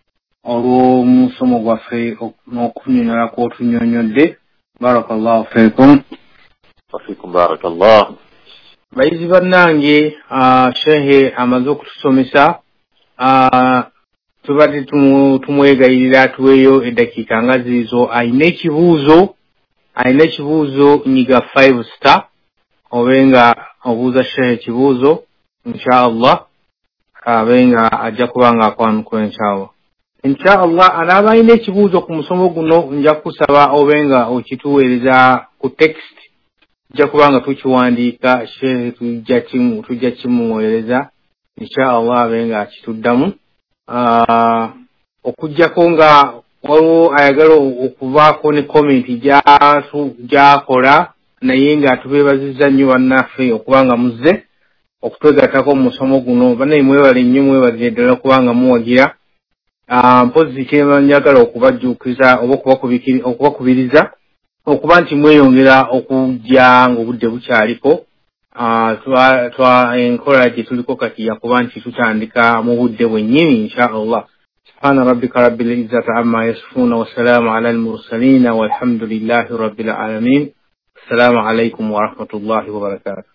olw'omusomo gwaffe n'okunyonyola kw'otunyonyodde. Barakallahu feekum. Wafikum barakallah. Bayizi bannange, shehe amaze okutusomesa, tubadde tumwegayirira atuweeyo eddakiika nga ziizo. Ayina ekibuuzo ayina ekibuuzo nyiga five star obenga obuuza shehe ekibuuzo, inshaallah abenga ajja kubanga akwanukula inshaallah. Inshaallah anaaba ayina ekibuuzo ku musomo guno nja kusaba obenga okituweereza ku text, nja kubanga tukiwandiika shehe tujja kimu tujja kimuweereza inshaallah abenga akituddamu. Uh, okujjako nga waliwo ayagala okuvaako ne comment gyakola naye nga tubeebazizza nnyo bannaffe okubanga muzze okutwegattako mu musomo guno. Bannaye mwebale nnyo, mwebazire ddala okubanga muwagira. Uh, mpozi kyeba njagala okubajjuukiza oba okubakubiriza okuba nti mweyongera okujja ng'obudde bukyaliko. Uh, twa twa enkola gye tuliko kati yakuba nti tutandika mu budde bwennyini inshaallah. Subhana rabbika rabbil izzati amma yasifuna wa salaamu ala al mursalin walhamdulillahi rabbil alamin. Assalamu alaykum wa rahmatullahi wa barakatuh.